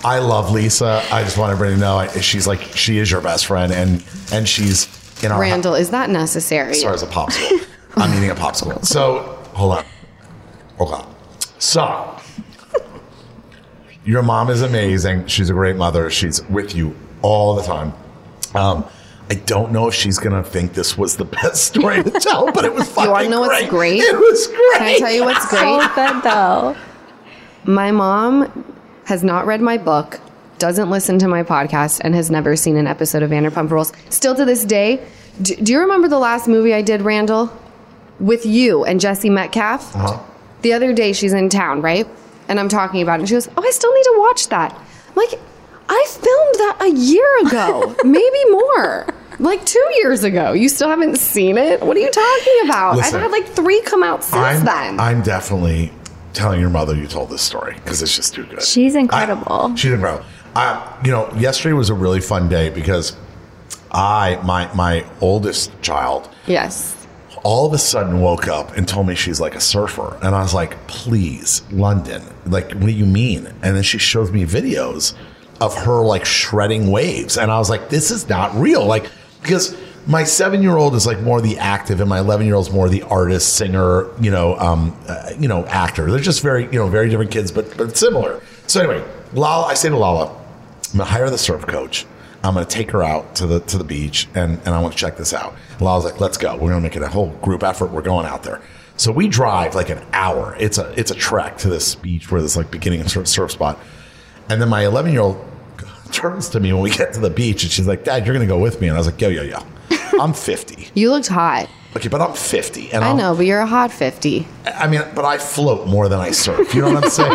I love Lisa. I just want everybody to know she is your best friend, and she's in our Randall, is that necessary? Sorry, it's a popsicle. I'm eating a popsicle. So hold on. So your mom is amazing. She's a great mother. She's with you all the time. I don't know if she's going to think this was the best story to tell, but it was fucking great. You want to know what's great? It was great. Can I tell you what's great? So good though. My mom has not read my book, doesn't listen to my podcast, and has never seen an episode of Vanderpump Rules. Still to this day, do you remember the last movie I did, Randall? With you and Jesse Metcalf? Uh-huh. The other day she's in town, right? And I'm talking about it. And she goes, I still need to watch that. I'm like, I filmed that a year ago, maybe more. Like 2 years ago. You still haven't seen it? What are you talking about? Listen, I've had like 3 come out since then. I'm definitely telling your mother you told this story because it's just too good. She's incredible. She's incredible. Yesterday was a really fun day because my oldest child, Yes. all of a sudden woke up and told me she's like a surfer. And I was like, please, London, like, what do you mean? And then she shows me videos of her like shredding waves. And I was like, this is not real. Like, because my 7-year-old is like more the active and my 11-year-old is more the artist, singer, actor. They're just very, very different kids, but similar. So anyway, Lala, I say to Lala, I'm going to hire the surf coach. I'm going to take her out to the beach and I want to check this out. Lala's like, let's go. We're going to make it a whole group effort. We're going out there. So we drive like an hour. It's a trek to this beach where this like beginning surf spot. And then my 11-year-old turns to me when we get to the beach and she's like, Dad, you're going to go with me. And I was like, yo. I'm 50. You looked hot. Okay, but I'm 50. And I know, but you're a hot 50. I mean, but I float more than I surf. You know what I'm saying?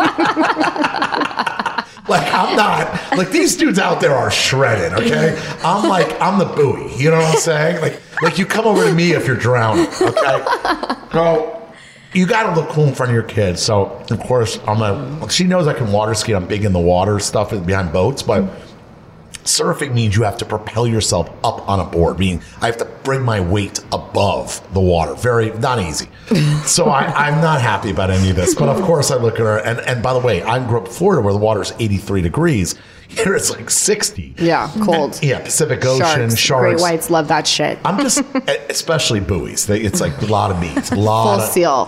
Like, I'm not, like, these dudes out there are shredded, okay? I'm the buoy. You know what I'm saying? Like you come over to me if you're drowning, okay? So you got to look cool in front of your kids. So, of course, she knows I can water ski. I'm big in the water stuff behind boats, but surfing means you have to propel yourself up on a board, meaning I have to bring my weight above the water. Not easy. So I'm not happy about any of this. But of course I look at her, and by the way, I grew up in Florida where the water's 83 degrees. Here it's like 60. Yeah, cold. Pacific Ocean, sharks. Great whites love that shit. I'm just, especially buoys. It's like a lot of meat. Full seal.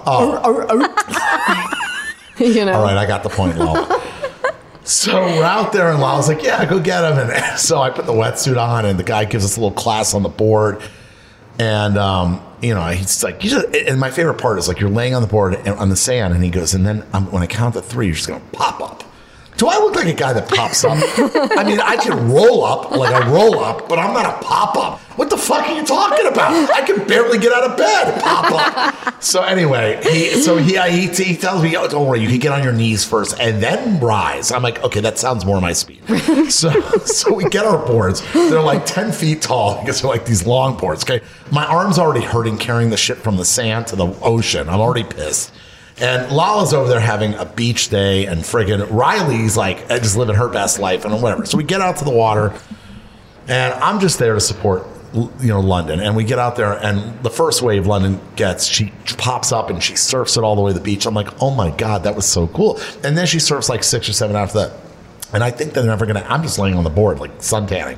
You know? All right, I got the point, Lala. So we're out there, and Lala's like, yeah, go get him. And so I put the wetsuit on, and the guy gives us a little class on the board. And, he's like, and my favorite part is like, you're laying on the board on the sand, and he goes, and then when I count to 3, you're just going to pop up. Do I look like a guy that pops up? I mean, I can roll up like I roll up, but I'm not a pop up. What the fuck are you talking about? I can barely get out of bed. Pop up. So anyway, he tells me, oh, don't worry, you can get on your knees first and then rise. I'm like, okay, that sounds more my speed. So we get our boards. They're like 10 feet tall because they're like these long boards. Okay, my arm's already hurting carrying the shit from the sand to the ocean. I'm already pissed. And Lala's over there having a beach day, and friggin' Riley's like just living her best life and whatever. So we get out to the water, and I'm just there to support, London. And we get out there, and the first wave London gets, she pops up and she surfs it all the way to the beach. I'm like, oh my God, that was so cool. And then she surfs like 6 or 7 after that. And I think they're never I'm just laying on the board like suntanning.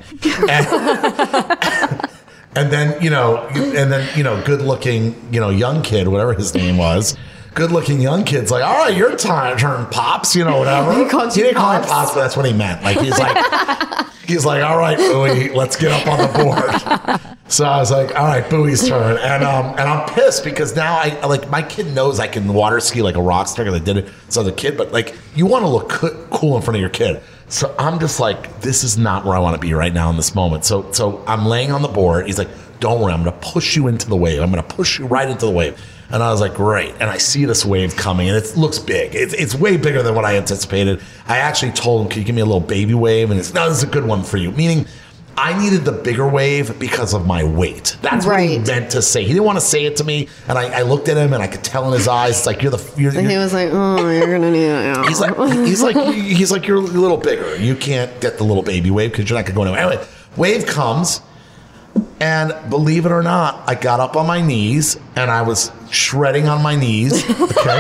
And then, good looking, young kid, whatever his name was. Good-looking young kid's like, all right, your turn, Pops, whatever. He didn't call me Pops, but that's what he meant. Like, he's like, all right, Bowie, let's get up on the board. So I was like, all right, Bowie's turn. And I'm pissed because now my kid knows I can water ski like a rock star because I did it as a kid. But, like, you want to look cool in front of your kid. So I'm just like, this is not where I want to be right now in this moment. So I'm laying on the board. He's like, don't worry, I'm going to push you into the wave. I'm going to push you right into the wave. And I was like, great. And I see this wave coming, and it looks big. It's way bigger than what I anticipated. I actually told him, can you give me a little baby wave? And no, this is a good one for you. Meaning, I needed the bigger wave because of my weight. That's what he meant to say. He didn't want to say it to me. And I looked at him, and I could tell in his eyes, it's like, you're and he was like, oh, you're going to need it. He's like, you're a little bigger. You can't get the little baby wave because you're not going to go anywhere. Anyway, wave comes. And believe it or not, I got up on my knees and I was shredding on my knees. Okay.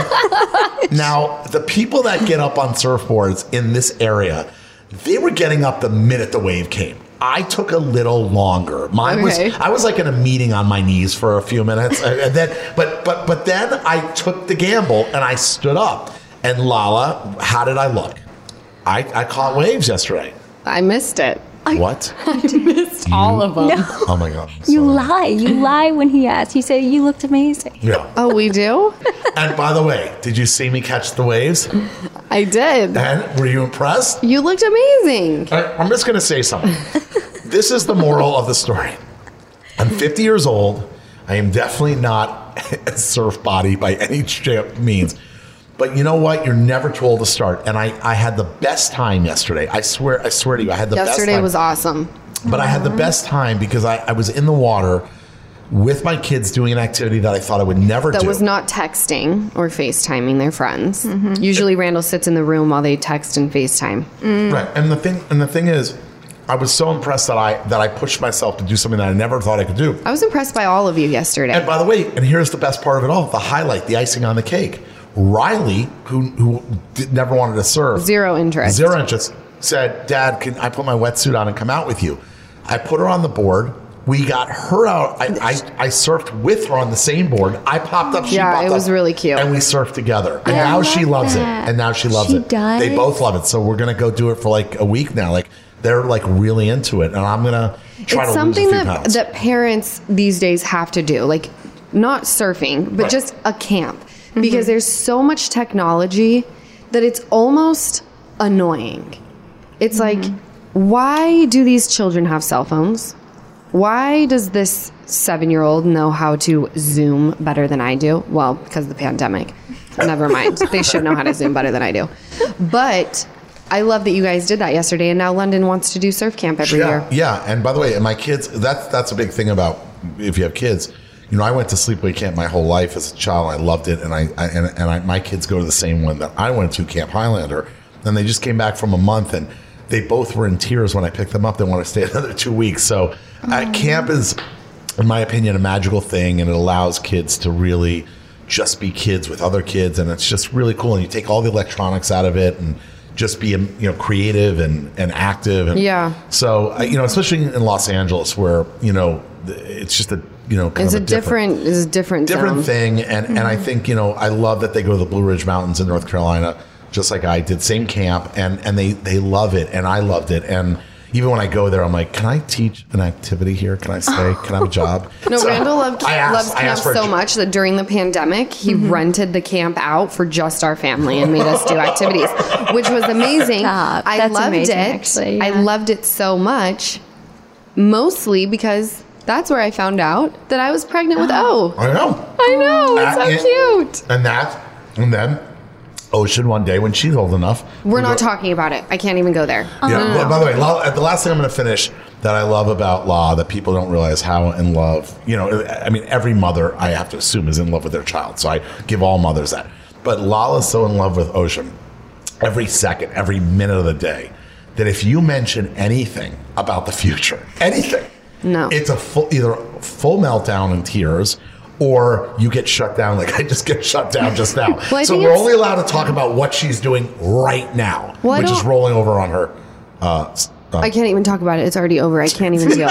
Now, the people that get up on surfboards in this area, they were getting up the minute the wave came. I took a little longer. I was like in a meeting on my knees for a few minutes, and then, but then I took the gamble and I stood up. And Lala, how did I look? I caught waves yesterday. I missed it. What? I missed all of them. No. Oh my God! You lie. You lie when he asks. You say you looked amazing. Yeah. Oh, we do? And by the way, did you see me catch the waves? I did. And were you impressed? You looked amazing. I'm just going to say something. This is the moral of the story. I'm 50 years old. I am definitely not a surf body by any means. But you know what? You're never too old to start. And I had the best time yesterday. I swear to you, I had the best time. Yesterday was awesome. But I had the best time because I was in the water with my kids doing an activity that I thought I would never do. That was not texting or FaceTiming their friends. Usually Randall sits in the room while they text and FaceTime. Right. And the thing is, I was so impressed that I pushed myself to do something that I never thought I could do. I was impressed by all of you yesterday. And by the way, and here's the best part of it all, the highlight, the icing on the cake. Riley, who never wanted to surf. Zero interest, said, Dad, can I put my wetsuit on and come out with you? I put her on the board. We got her out. I surfed with her on the same board. I popped up. She popped up. Yeah, it was really cute. And we surfed together. And now she loves it. And now she loves it. Does? They both love it. So we're going to go do it for like a week now. Like they're like really into it. And I'm going to try to lose a few pounds. That parents these days have to do. Like not surfing, but just a camp. Because there's so much technology that it's almost annoying. It's like, why do these children have cell phones? Why does this 7-year-old know how to Zoom better than I do? Well, because of the pandemic. Never mind. They should know how to Zoom better than I do. But I love that you guys did that yesterday, and now London wants to do surf camp every year. Yeah, and by the way, and my kids, that's a big thing about if you have kids. You know, I went to sleepaway camp my whole life as a child. I loved it, and my kids go to the same one that I went to, Camp Highlander, and they just came back from a month, and they both were in tears when I picked them up. They want to stay another 2 weeks. So camp is, in my opinion, a magical thing, and it allows kids to really just be kids with other kids, and it's just really cool. And you take all the electronics out of it, and just be creative and active. And so especially in Los Angeles, where it's just a it's a different thing. And I think I love that they go to the Blue Ridge Mountains in North Carolina, just like I did, same camp, and they love it, and I loved it. And even when I go there, I'm like, can I teach an activity here? Can I stay? Can I have a job? No, so Randall loves camp so much that during the pandemic, he rented the camp out for just our family and made us do activities, which was amazing. I loved it. Actually, yeah. I loved it so much, mostly because that's where I found out that I was pregnant with O. I know. It's so cute. And then Ocean one day when she's old enough. We're not talking about it. I can't even go there. No. By the way, the last thing I'm going to finish that I love about La that people don't realize how in love, every mother I have to assume is in love with their child. So I give all mothers that. But Lala's so in love with Ocean every second, every minute of the day, that if you mention anything about the future, anything, no, it's either a full meltdown and tears, or you get shut down like I just get shut down just now. So we're only allowed to talk about what she's doing right now, which is rolling over on her. I can't even talk about it. It's already over. I can't even deal.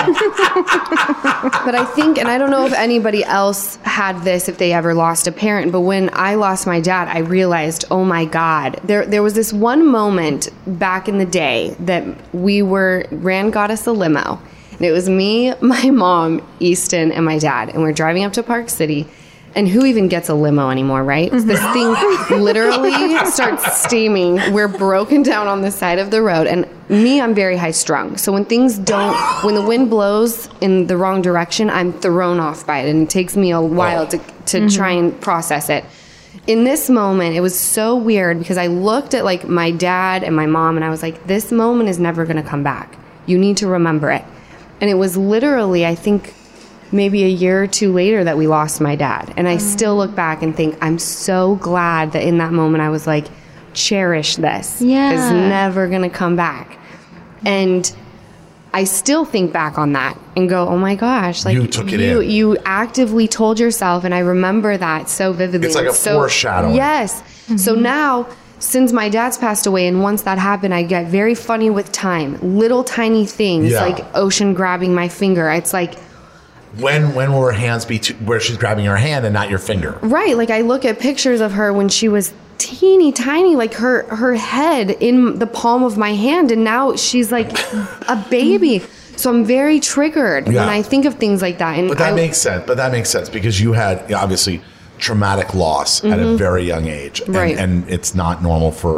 But I think, and I don't know if anybody else had this, if they ever lost a parent, but when I lost my dad, I realized, oh my God, there was this one moment back in the day that Rand got us a limo. And it was me, my mom, Easton, and my dad. And we're driving up to Park City. And who even gets a limo anymore, right? This thing literally starts steaming. We're broken down on the side of the road. And me, I'm very high strung. So when the wind blows in the wrong direction, I'm thrown off by it. And it takes me a while to try and process it. In this moment, it was so weird because I looked at like my dad and my mom and I was like, this moment is never going to come back. You need to remember it. And it was literally, I think, maybe a year or two later that we lost my dad. And I still look back and think, I'm so glad that in that moment I was like, cherish this. Yeah. It's never going to come back. And I still think back on that and go, oh my gosh, like You took it in. You actively told yourself, and I remember that so vividly. It's like a foreshadowing. Yes. So now, since my dad's passed away, and once that happened, I get very funny with time. Little tiny things Yeah. like Ocean grabbing my finger. It's like, When will her hands be where she's grabbing your hand and not your finger? right, like I look at pictures of her when she was teeny tiny, like her head in the palm of my hand, and now she's like a baby. So I'm very triggered Yeah. when I think of things like that. And But that makes sense because you had obviously traumatic loss at a very young age, and, Right. and it's not normal for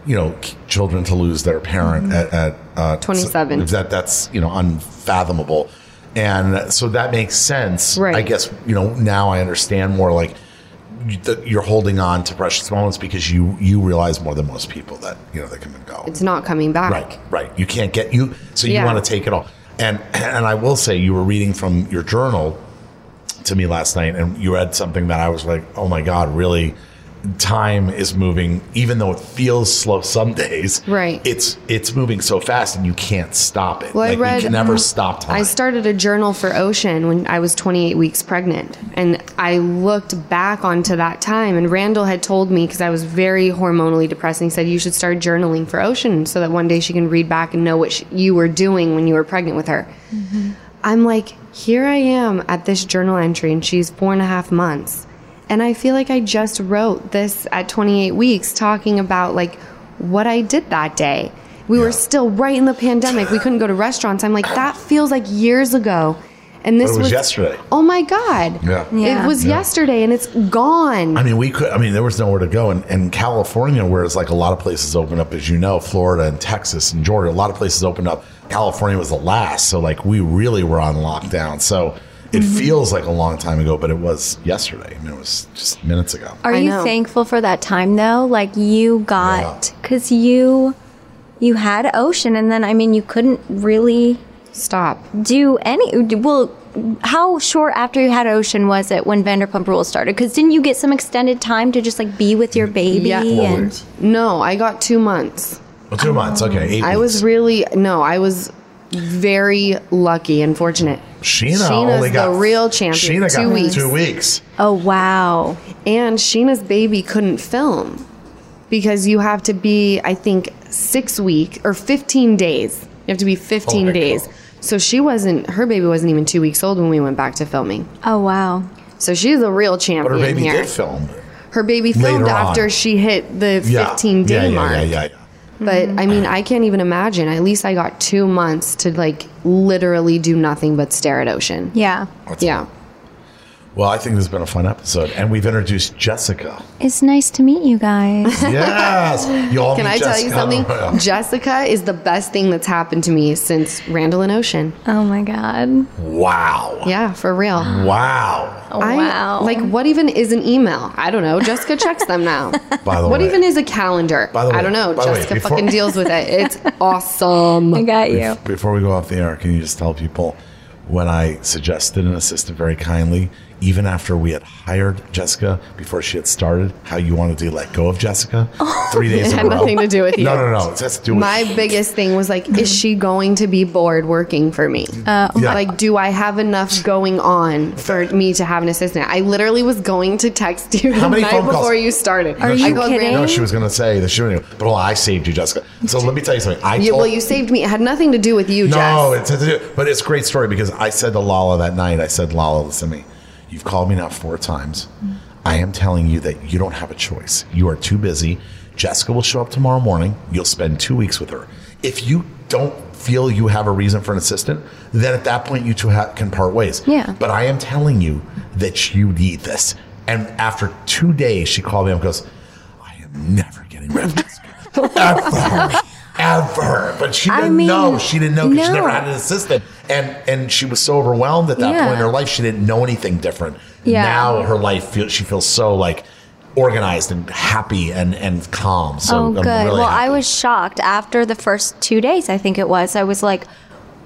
children to lose their parent at 27. That's unfathomable, and so that makes sense. Right. I guess now I understand more. Like you're holding on to precious moments because you realize more than most people that they come and go. it's not coming back. Right. You can't get you. So you Yeah. want to take it all. And I will say, you were reading from your journal to me last night, and you read something that I was like, oh my God, really? Time is moving, even though it feels slow some days. Right. It's moving so fast, and you can't stop it. Well, like, I read, you can never stop time. I started a journal for Ocean when I was 28 weeks pregnant. And I looked back onto that time, and Randall had told me, because I was very hormonally depressed, and he said, you should start journaling for Ocean so that one day she can read back and know what you were doing when you were pregnant with her. Mm-hmm. I'm like, here I am at this journal entry, and she's 4.5 months. And I feel like I just wrote this at 28 weeks talking about like what I did that day. We were still right in the pandemic. We couldn't go to restaurants. I'm like, that feels like years ago. And this But it was yesterday. Oh my God. Yeah. It was yesterday, and it's gone. I mean, there was nowhere to go. And California, whereas like a lot of places open up, as you know, Florida and Texas and Georgia, a lot of places opened up. California was the last. So like we really were on lockdown. So it feels like a long time ago, but it was yesterday. I mean, it was just minutes ago. Are I you know. thankful for that time though? Like you got, because you had Ocean, and then you couldn't really Stop. do any. Well, how short after you had Ocean was it when Vanderpump Rules started? Because didn't you get some extended time to just like be with your baby? Yeah. And No, I got 2 months. Well, 2 months. Okay. 8 I was I was very lucky and fortunate. Sheena's only got the real champion. Sheena 2 got weeks. 2 weeks. oh wow, And Sheena's baby couldn't film because you have to be, I think, 6 weeks or 15 days. You have to be 15 Oh my days. God. So her baby wasn't even 2 weeks old when we went back to filming. oh wow. So she's a real champion But her baby here. did film. Her baby filmed Later on. after she hit the 15-day mark. Yeah. But I mean, I can't even imagine. At least I got 2 months to like literally do nothing but stare at Ocean. Yeah, Yeah. Well, I think this has been a fun episode, and we've introduced Jessica. it's nice to meet you guys. Yes, you all Can meet I tell you Jessica. something? Yeah. Jessica is the best thing that's happened to me since Randall and Ocean. Oh my god. Wow. Yeah, for real. Wow. Wow. Like, what even is an email? I don't know. Jessica checks them now. By the What way, even is a calendar? By the way- I don't know. by the way, Jessica before- fucking deals with it. It's awesome. I got you. Before we go off the air, can you just tell people when I suggested an assistant very kindly, even after we had hired Jessica, before she had started, how you wanted to let go of Jessica 3 days It in had a row? nothing to do with you. No. It has to do with My biggest thing was like, is she going to be bored working for me? Yeah. Like, do I have enough going on for me to have an assistant? I literally was going to text you How the many night phone calls? before you started. Are I you called kidding? Randall. No, she was going to say that she wouldn't. But hold on, I saved you, Jessica. So let me tell you something. Well, you saved me. It had nothing to do with you, No, Jess. it has to do. But it's a great story because I said to Lala that night, I said, Lala, listen to me. You've called me now 4 times. I am telling you that you don't have a choice. You are too busy. Jessica will show up tomorrow morning. You'll spend 2 weeks with her. If you don't feel you have a reason for an assistant, then at that point you two can part ways. Yeah. But I am telling you that you need this. And after 2 days, she called me up and goes, I am never getting rid of Jessica. Ever. But she didn't know. She didn't know because she never had an assistant. And she was so overwhelmed at that point in her life, she didn't know anything different. Yeah. Now her life, she feels so like organized and happy and calm. So Oh, I'm good. really Well, happy. I was shocked after the first 2 days, I think it was. I was like,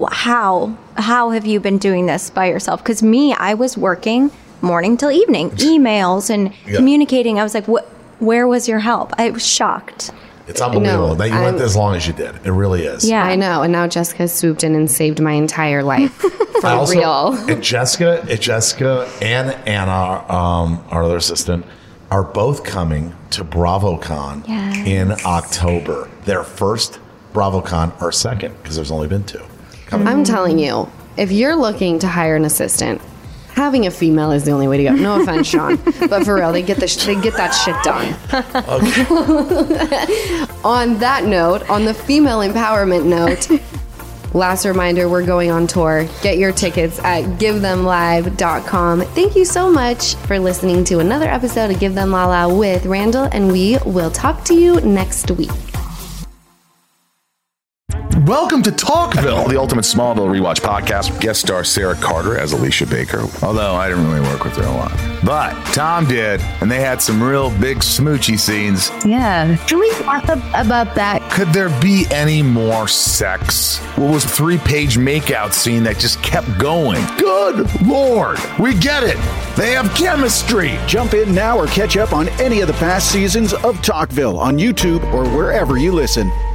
how have you been doing this by yourself? Because me, I was working morning till evening, emails and communicating. I was like, where was your help? I was shocked. It's unbelievable No, that you went as long as you did. It really is. Yeah. I know. And now Jessica swooped in and saved my entire life. For real. And Jessica and Anna, our other assistant, are both coming to BravoCon in October. Their first BravoCon or second, because there's only been 2. I'm telling you, if you're looking to hire an assistant, having a female is the only way to go. No offense, Sean, but for real, they get that shit done. Okay. On that note, on the female empowerment note, last reminder, we're going on tour. Get your tickets at givethemlive.com. Thank you so much for listening to another episode of Give Them Lala with Randall, and we will talk to you next week. Welcome to Talkville. The Ultimate Smallville Rewatch Podcast. Guest star Sarah Carter as Alicia Baker. Although I didn't really work with her a lot. But Tom did, and they had some real big smoochy scenes. Yeah. Can we talk about that? Could there be any more sex? What was a 3-page makeout scene that just kept going? Good Lord. We get it. They have chemistry. Jump in now or catch up on any of the past seasons of Talkville on YouTube or wherever you listen.